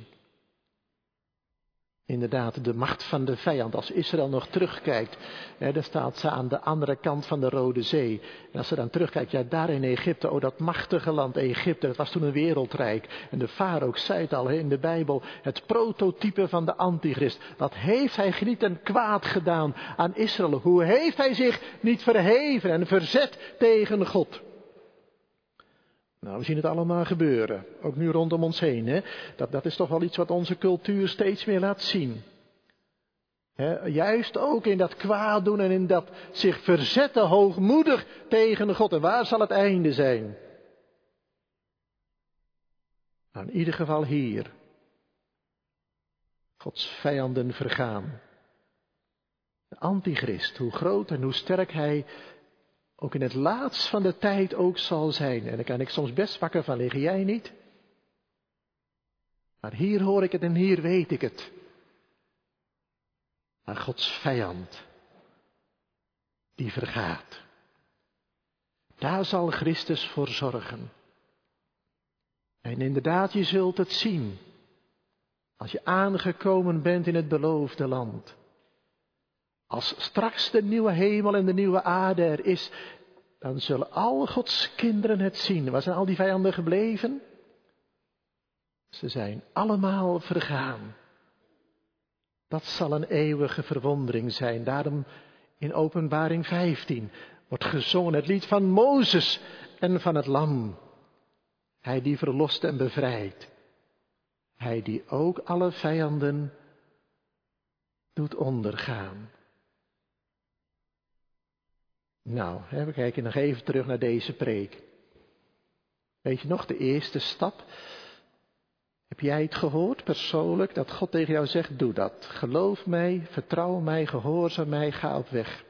Inderdaad, de macht van de vijand. Als Israël nog terugkijkt, hè, dan staat ze aan de andere kant van de Rode Zee. En als ze dan terugkijkt, ja, daar in Egypte, oh dat machtige land Egypte, dat was toen een wereldrijk. En de farao zei het al hè, in de Bijbel, het prototype van de antichrist. Wat heeft hij niet en kwaad gedaan aan Israël? Hoe heeft hij zich niet verheven en verzet tegen God? Nou, we zien het allemaal gebeuren. Ook nu rondom ons heen. Hè? Dat, dat is toch wel iets wat onze cultuur steeds meer laat zien. Hè? Juist ook in dat kwaad doen en in dat zich verzetten hoogmoedig tegen God. En waar zal het einde zijn? Nou, in ieder geval hier. Gods vijanden vergaan. De antichrist, hoe groot en hoe sterk hij ook in het laatst van de tijd ook zal zijn. En daar kan ik soms best wakker van liggen, jij niet? Maar hier hoor ik het en hier weet ik het. Maar Gods vijand, die vergaat. Daar zal Christus voor zorgen. En inderdaad, je zult het zien. Als je aangekomen bent in het beloofde land. Als straks de nieuwe hemel en de nieuwe aarde er is, dan zullen al Gods kinderen het zien. Waar zijn al die vijanden gebleven? Ze zijn allemaal vergaan. Dat zal een eeuwige verwondering zijn. Daarom in Openbaring vijftien wordt gezongen het lied van Mozes en van het Lam. Hij die verlost en bevrijdt. Hij die ook alle vijanden doet ondergaan. Nou, we kijken nog even terug naar deze preek. Weet je nog, de eerste stap. Heb jij het gehoord persoonlijk, dat God tegen jou zegt, doe dat. Geloof mij, vertrouw mij, gehoorzaam mij, ga op weg.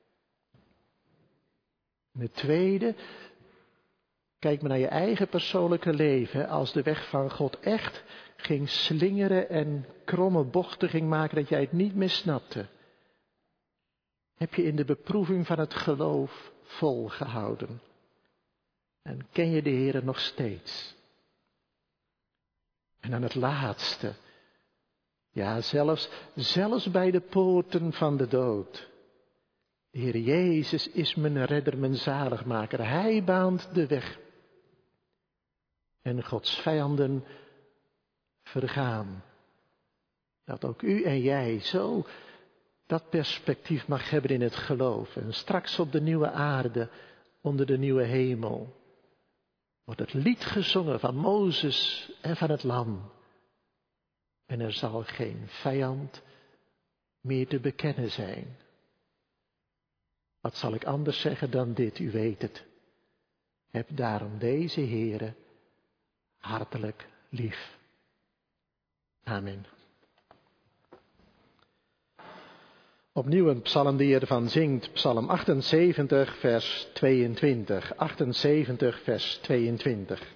En de tweede, kijk maar naar je eigen persoonlijke leven. Als de weg van God echt ging slingeren en kromme bochten ging maken dat jij het niet meer snapte. Heb je in de beproeving van het geloof volgehouden? En ken je de Heer nog steeds? En dan het laatste. Ja, zelfs, zelfs bij de poorten van de dood. De Heer Jezus is mijn redder, mijn zaligmaker. Hij baant de weg. En Gods vijanden vergaan. Dat ook u en jij zo dat perspectief mag hebben in het geloof. En straks op de nieuwe aarde, onder de nieuwe hemel, wordt het lied gezongen van Mozes en van het Lam. En er zal geen vijand meer te bekennen zijn. Wat zal ik anders zeggen dan dit, u weet het. Heb daarom deze Heere hartelijk lief. Amen. Opnieuw een psalm die ervan zingt, psalm achtenzeventig, vers tweeëntwintig. achtenzeventig, vers tweeëntwintig.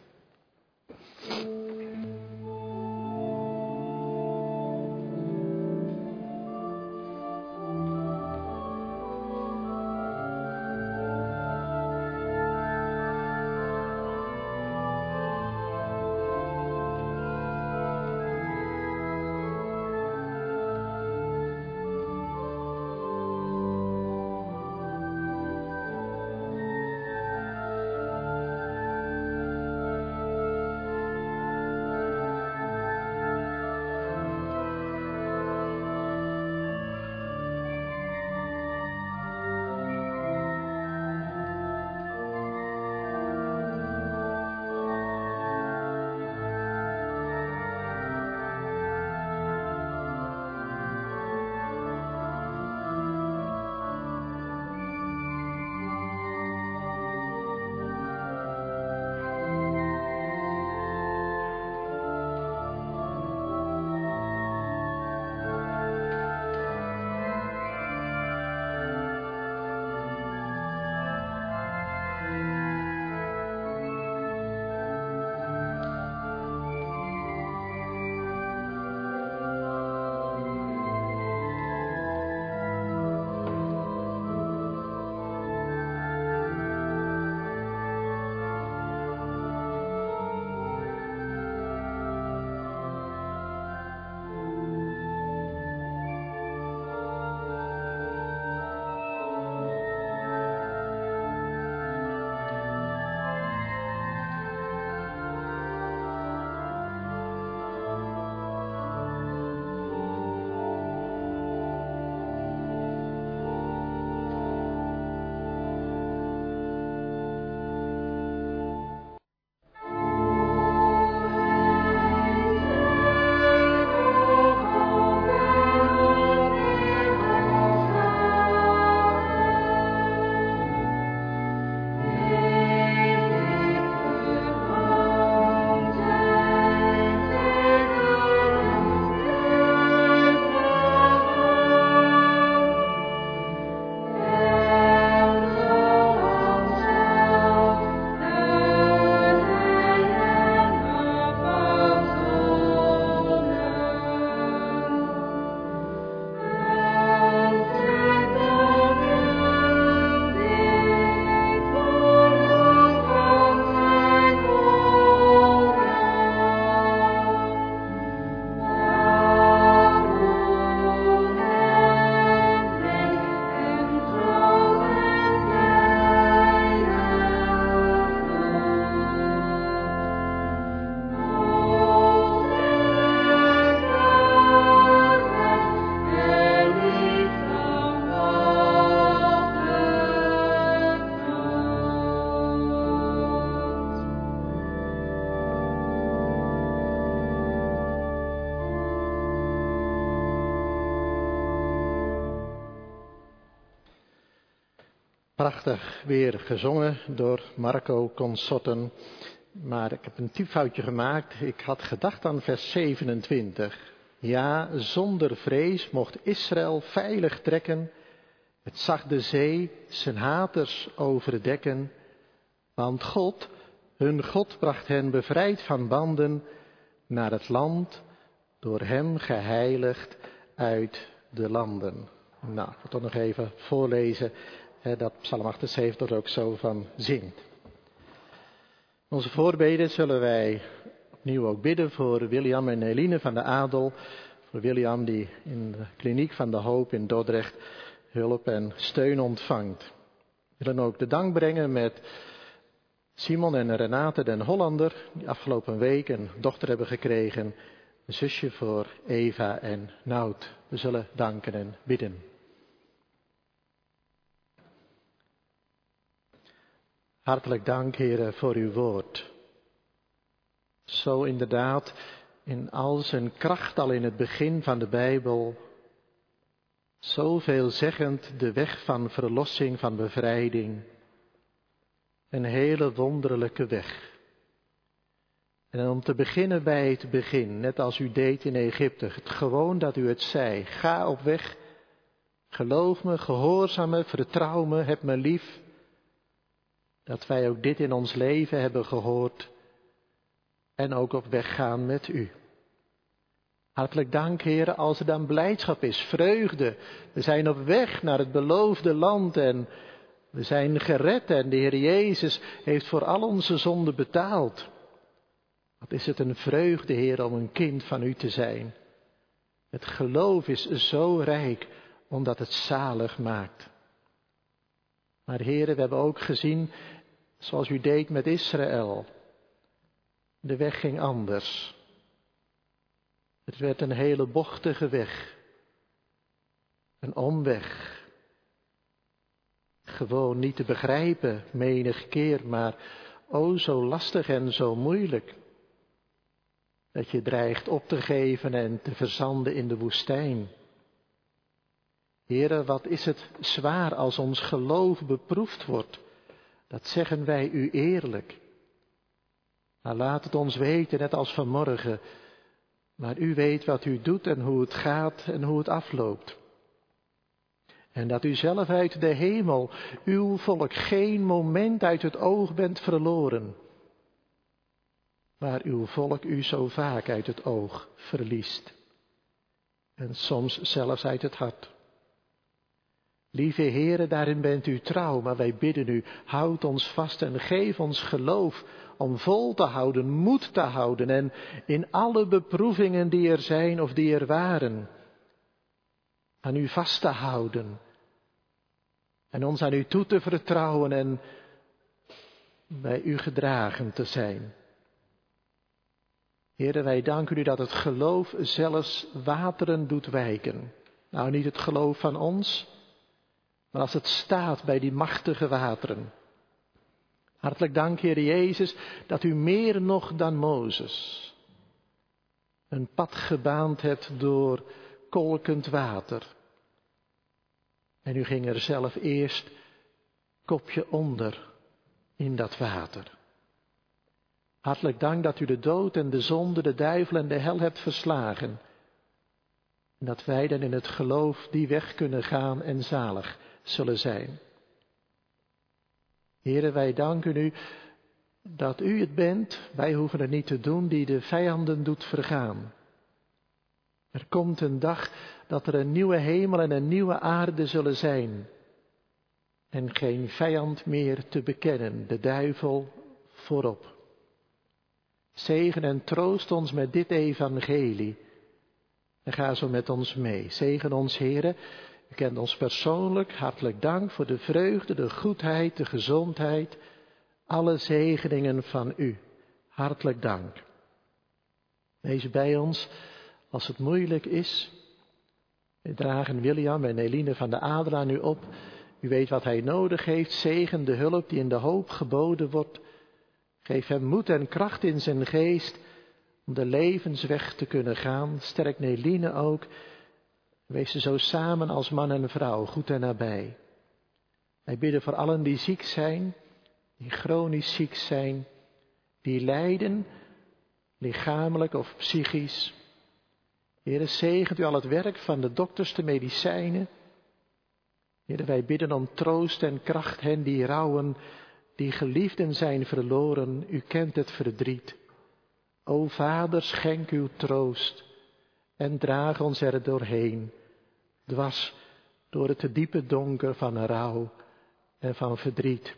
Prachtig weer gezongen door Marco Consotten. Maar ik heb een typfoutje gemaakt. Ik had gedacht aan vers zevenentwintig. Ja, zonder vrees mocht Israël veilig trekken. Het zag de zee zijn haters overdekken. Want God, hun God, bracht hen bevrijd van banden naar het land, door hem geheiligd uit de landen. Nou, ik wil toch nog even voorlezen hè, dat Psalm achtenzeventig er ook zo van zingt. Onze voorbeden zullen wij opnieuw ook bidden voor William en Eline van de Adel. Voor William die in de kliniek van de Hoop in Dordrecht hulp en steun ontvangt. We willen ook de dank brengen met Simon en Renate den Hollander, die afgelopen week een dochter hebben gekregen. Een zusje voor Eva en Nout. We zullen danken en bidden. Hartelijk dank, Heere, voor uw woord. Zo inderdaad in al zijn kracht al in het begin van de Bijbel Zo veelzeggend de weg van verlossing, van bevrijding. Een hele wonderlijke weg. En om te beginnen bij het begin, net als u deed in Egypte, het gewoon dat u het zei. Ga op weg, geloof me, gehoorzaam me, vertrouw me, heb me lief. Dat wij ook dit in ons leven hebben gehoord en ook op weg gaan met u. Hartelijk dank, Heere, als er dan blijdschap is, vreugde. We zijn op weg naar het beloofde land en we zijn gered en de Heer Jezus heeft voor al onze zonden betaald. Wat is het een vreugde, Heer, om een kind van u te zijn. Het geloof is zo rijk, omdat het zalig maakt. Maar Heere, we hebben ook gezien, zoals u deed met Israël. De weg ging anders. Het werd een hele bochtige weg. Een omweg. Gewoon niet te begrijpen, menig keer, maar o zo lastig en zo moeilijk. Dat je dreigt op te geven en te verzanden in de woestijn. Heere, wat is het zwaar als ons geloof beproefd wordt. Dat zeggen wij u eerlijk. Maar laat het ons weten, net als vanmorgen. Maar u weet wat u doet en hoe het gaat en hoe het afloopt. En dat u zelf uit de hemel uw volk geen moment uit het oog bent verloren. Maar uw volk u zo vaak uit het oog verliest. En soms zelfs uit het hart. Lieve Heere, daarin bent u trouw, maar wij bidden u, houd ons vast en geef ons geloof om vol te houden, moed te houden en in alle beproevingen die er zijn of die er waren, aan u vast te houden en ons aan u toe te vertrouwen en bij u gedragen te zijn. Heere, wij danken u dat het geloof zelfs wateren doet wijken. Nou, niet het geloof van ons, maar als het staat bij die machtige wateren. Hartelijk dank, Heer Jezus, dat u meer nog dan Mozes een pad gebaand hebt door kolkend water. En u ging er zelf eerst kopje onder in dat water. Hartelijk dank dat u de dood en de zonde, de duivel en de hel hebt verslagen. En dat wij dan in het geloof die weg kunnen gaan en zalig zullen zijn. Heere, wij danken u dat u het bent, wij hoeven het niet te doen, die de vijanden doet vergaan. Er komt een dag dat er een nieuwe hemel en een nieuwe aarde zullen zijn. En geen vijand meer te bekennen, de duivel voorop. Zegen en troost ons met dit evangelie. En ga zo met ons mee. Zegen ons, Heere. U kent ons persoonlijk. Hartelijk dank voor de vreugde, de goedheid, de gezondheid. Alle zegeningen van u. Hartelijk dank. Wees bij ons als het moeilijk is. We dragen William en Eline van de Adel aan u op. U weet wat hij nodig heeft. Zegen de hulp die in de hoop geboden wordt. Geef hem moed en kracht in zijn geest om de levensweg te kunnen gaan. Sterk Neline ook. Wees ze zo samen als man en vrouw, goed en nabij. Wij bidden voor allen die ziek zijn, die chronisch ziek zijn, die lijden, lichamelijk of psychisch. Heere, zegent u al het werk van de dokters, de medicijnen. Heere, wij bidden om troost en kracht hen die rouwen, die geliefden zijn verloren. U kent het verdriet. O Vader, schenk uw troost en draag ons er doorheen, dwars door het diepe donker van rouw en van verdriet.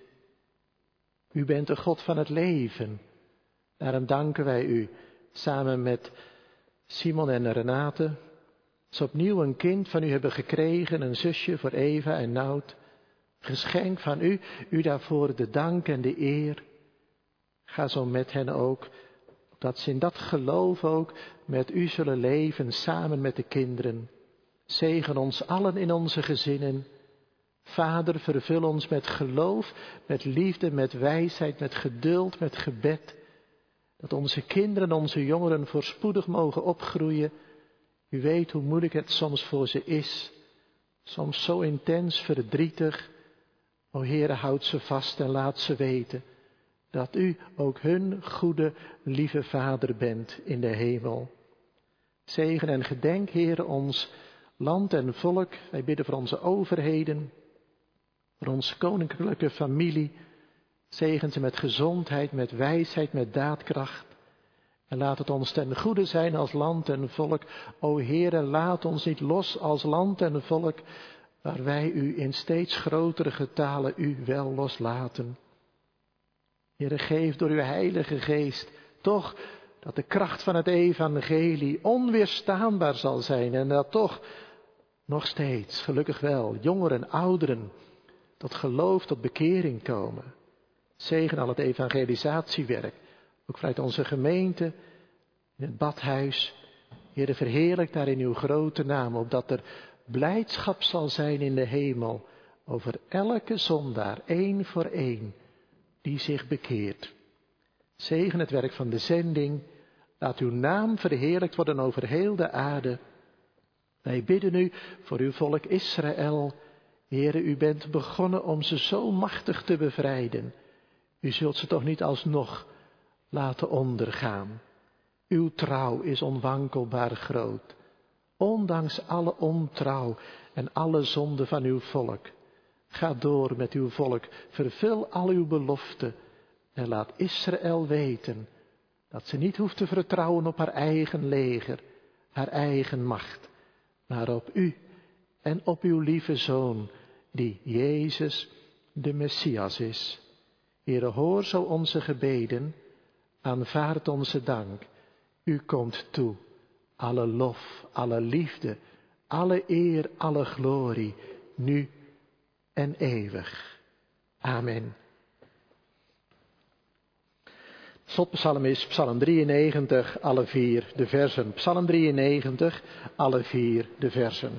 U bent de God van het leven. Daarom danken wij u, samen met Simon en Renate, ze opnieuw een kind van u hebben gekregen, een zusje voor Eva en Nout. Geschenk van u, u daarvoor de dank en de eer. Ga zo met hen ook, dat ze in dat geloof ook met u zullen leven, samen met de kinderen. Zegen ons allen in onze gezinnen. Vader, vervul ons met geloof, met liefde, met wijsheid, met geduld, met gebed. Dat onze kinderen, onze jongeren voorspoedig mogen opgroeien. U weet hoe moeilijk het soms voor ze is. soms zo intens verdrietig. O Heere, houd ze vast en laat ze weten dat u ook hun goede, lieve Vader bent in de hemel. Zegen en gedenk, Heere, ons land en volk. Wij bidden voor onze overheden, voor onze koninklijke familie. Zegen ze met gezondheid, met wijsheid, met daadkracht. En laat het ons ten goede zijn als land en volk. O Heere, laat ons niet los als land en volk, waar wij u in steeds grotere getalen u wel loslaten. Heere, geef door uw Heilige Geest toch dat de kracht van het evangelie onweerstaanbaar zal zijn. En dat toch nog steeds, gelukkig wel, jongeren en ouderen tot geloof, tot bekering komen. Zegen al het evangelisatiewerk, ook vanuit onze gemeente, in het badhuis. Heere, verheerlijk daar in uw grote naam, opdat er blijdschap zal zijn in de hemel over elke zondaar, één voor één, die zich bekeert. Zegen het werk van de zending. Laat uw naam verheerlijkt worden over heel de aarde. Wij bidden u voor uw volk Israël. Heere, u bent begonnen om ze zo machtig te bevrijden. U zult ze toch niet alsnog laten ondergaan. Uw trouw is onwankelbaar groot. Ondanks alle ontrouw en alle zonde van uw volk. Ga door met uw volk, vervul al uw beloften en laat Israël weten dat ze niet hoeft te vertrouwen op haar eigen leger, haar eigen macht, maar op u en op uw lieve Zoon, die Jezus de Messias is. Heere, hoor zo onze gebeden, aanvaard onze dank. U komt toe, alle lof, alle liefde, alle eer, alle glorie, nu en eeuwig. Amen. Slotpsalm is Psalm drieënnegentig, alle vier de versen. Psalm drieënnegentig, alle vier de versen.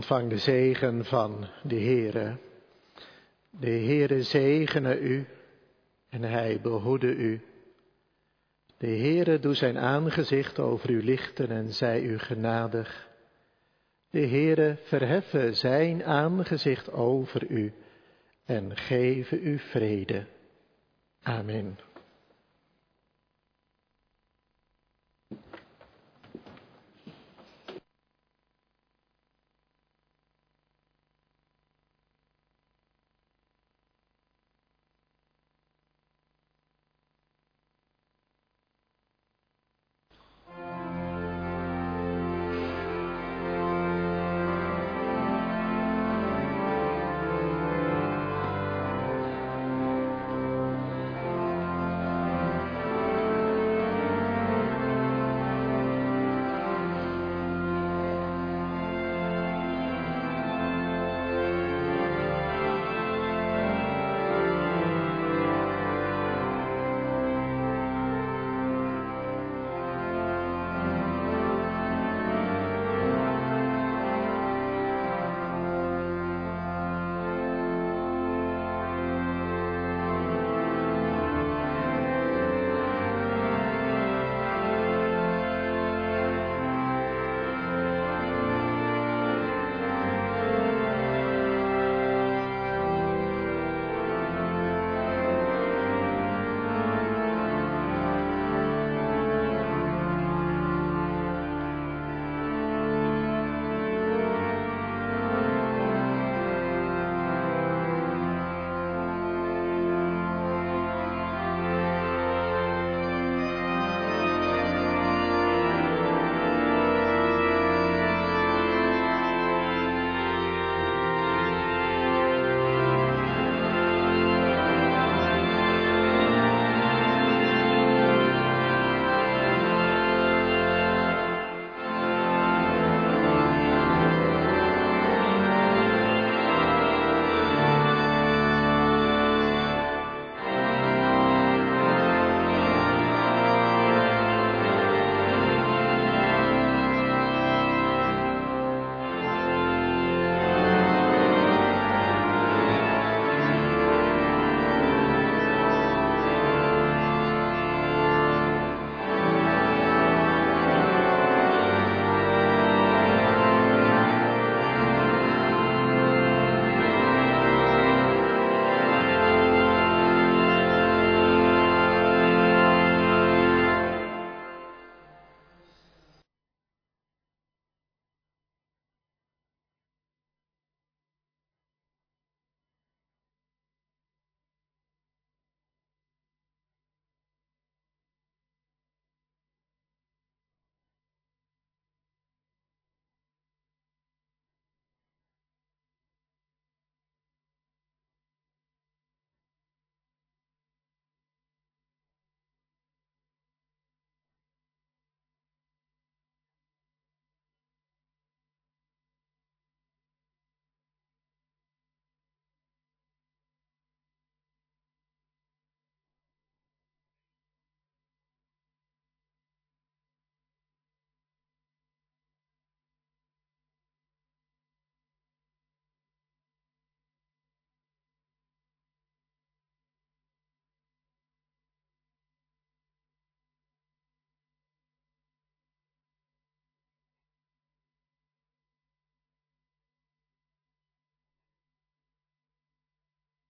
Ontvang de zegen van de Heere. De Heere zegene u en hij behoede u. De Heere doe zijn aangezicht over u lichten en zij u genadig. De Heere verheffe zijn aangezicht over u en geven u vrede. Amen.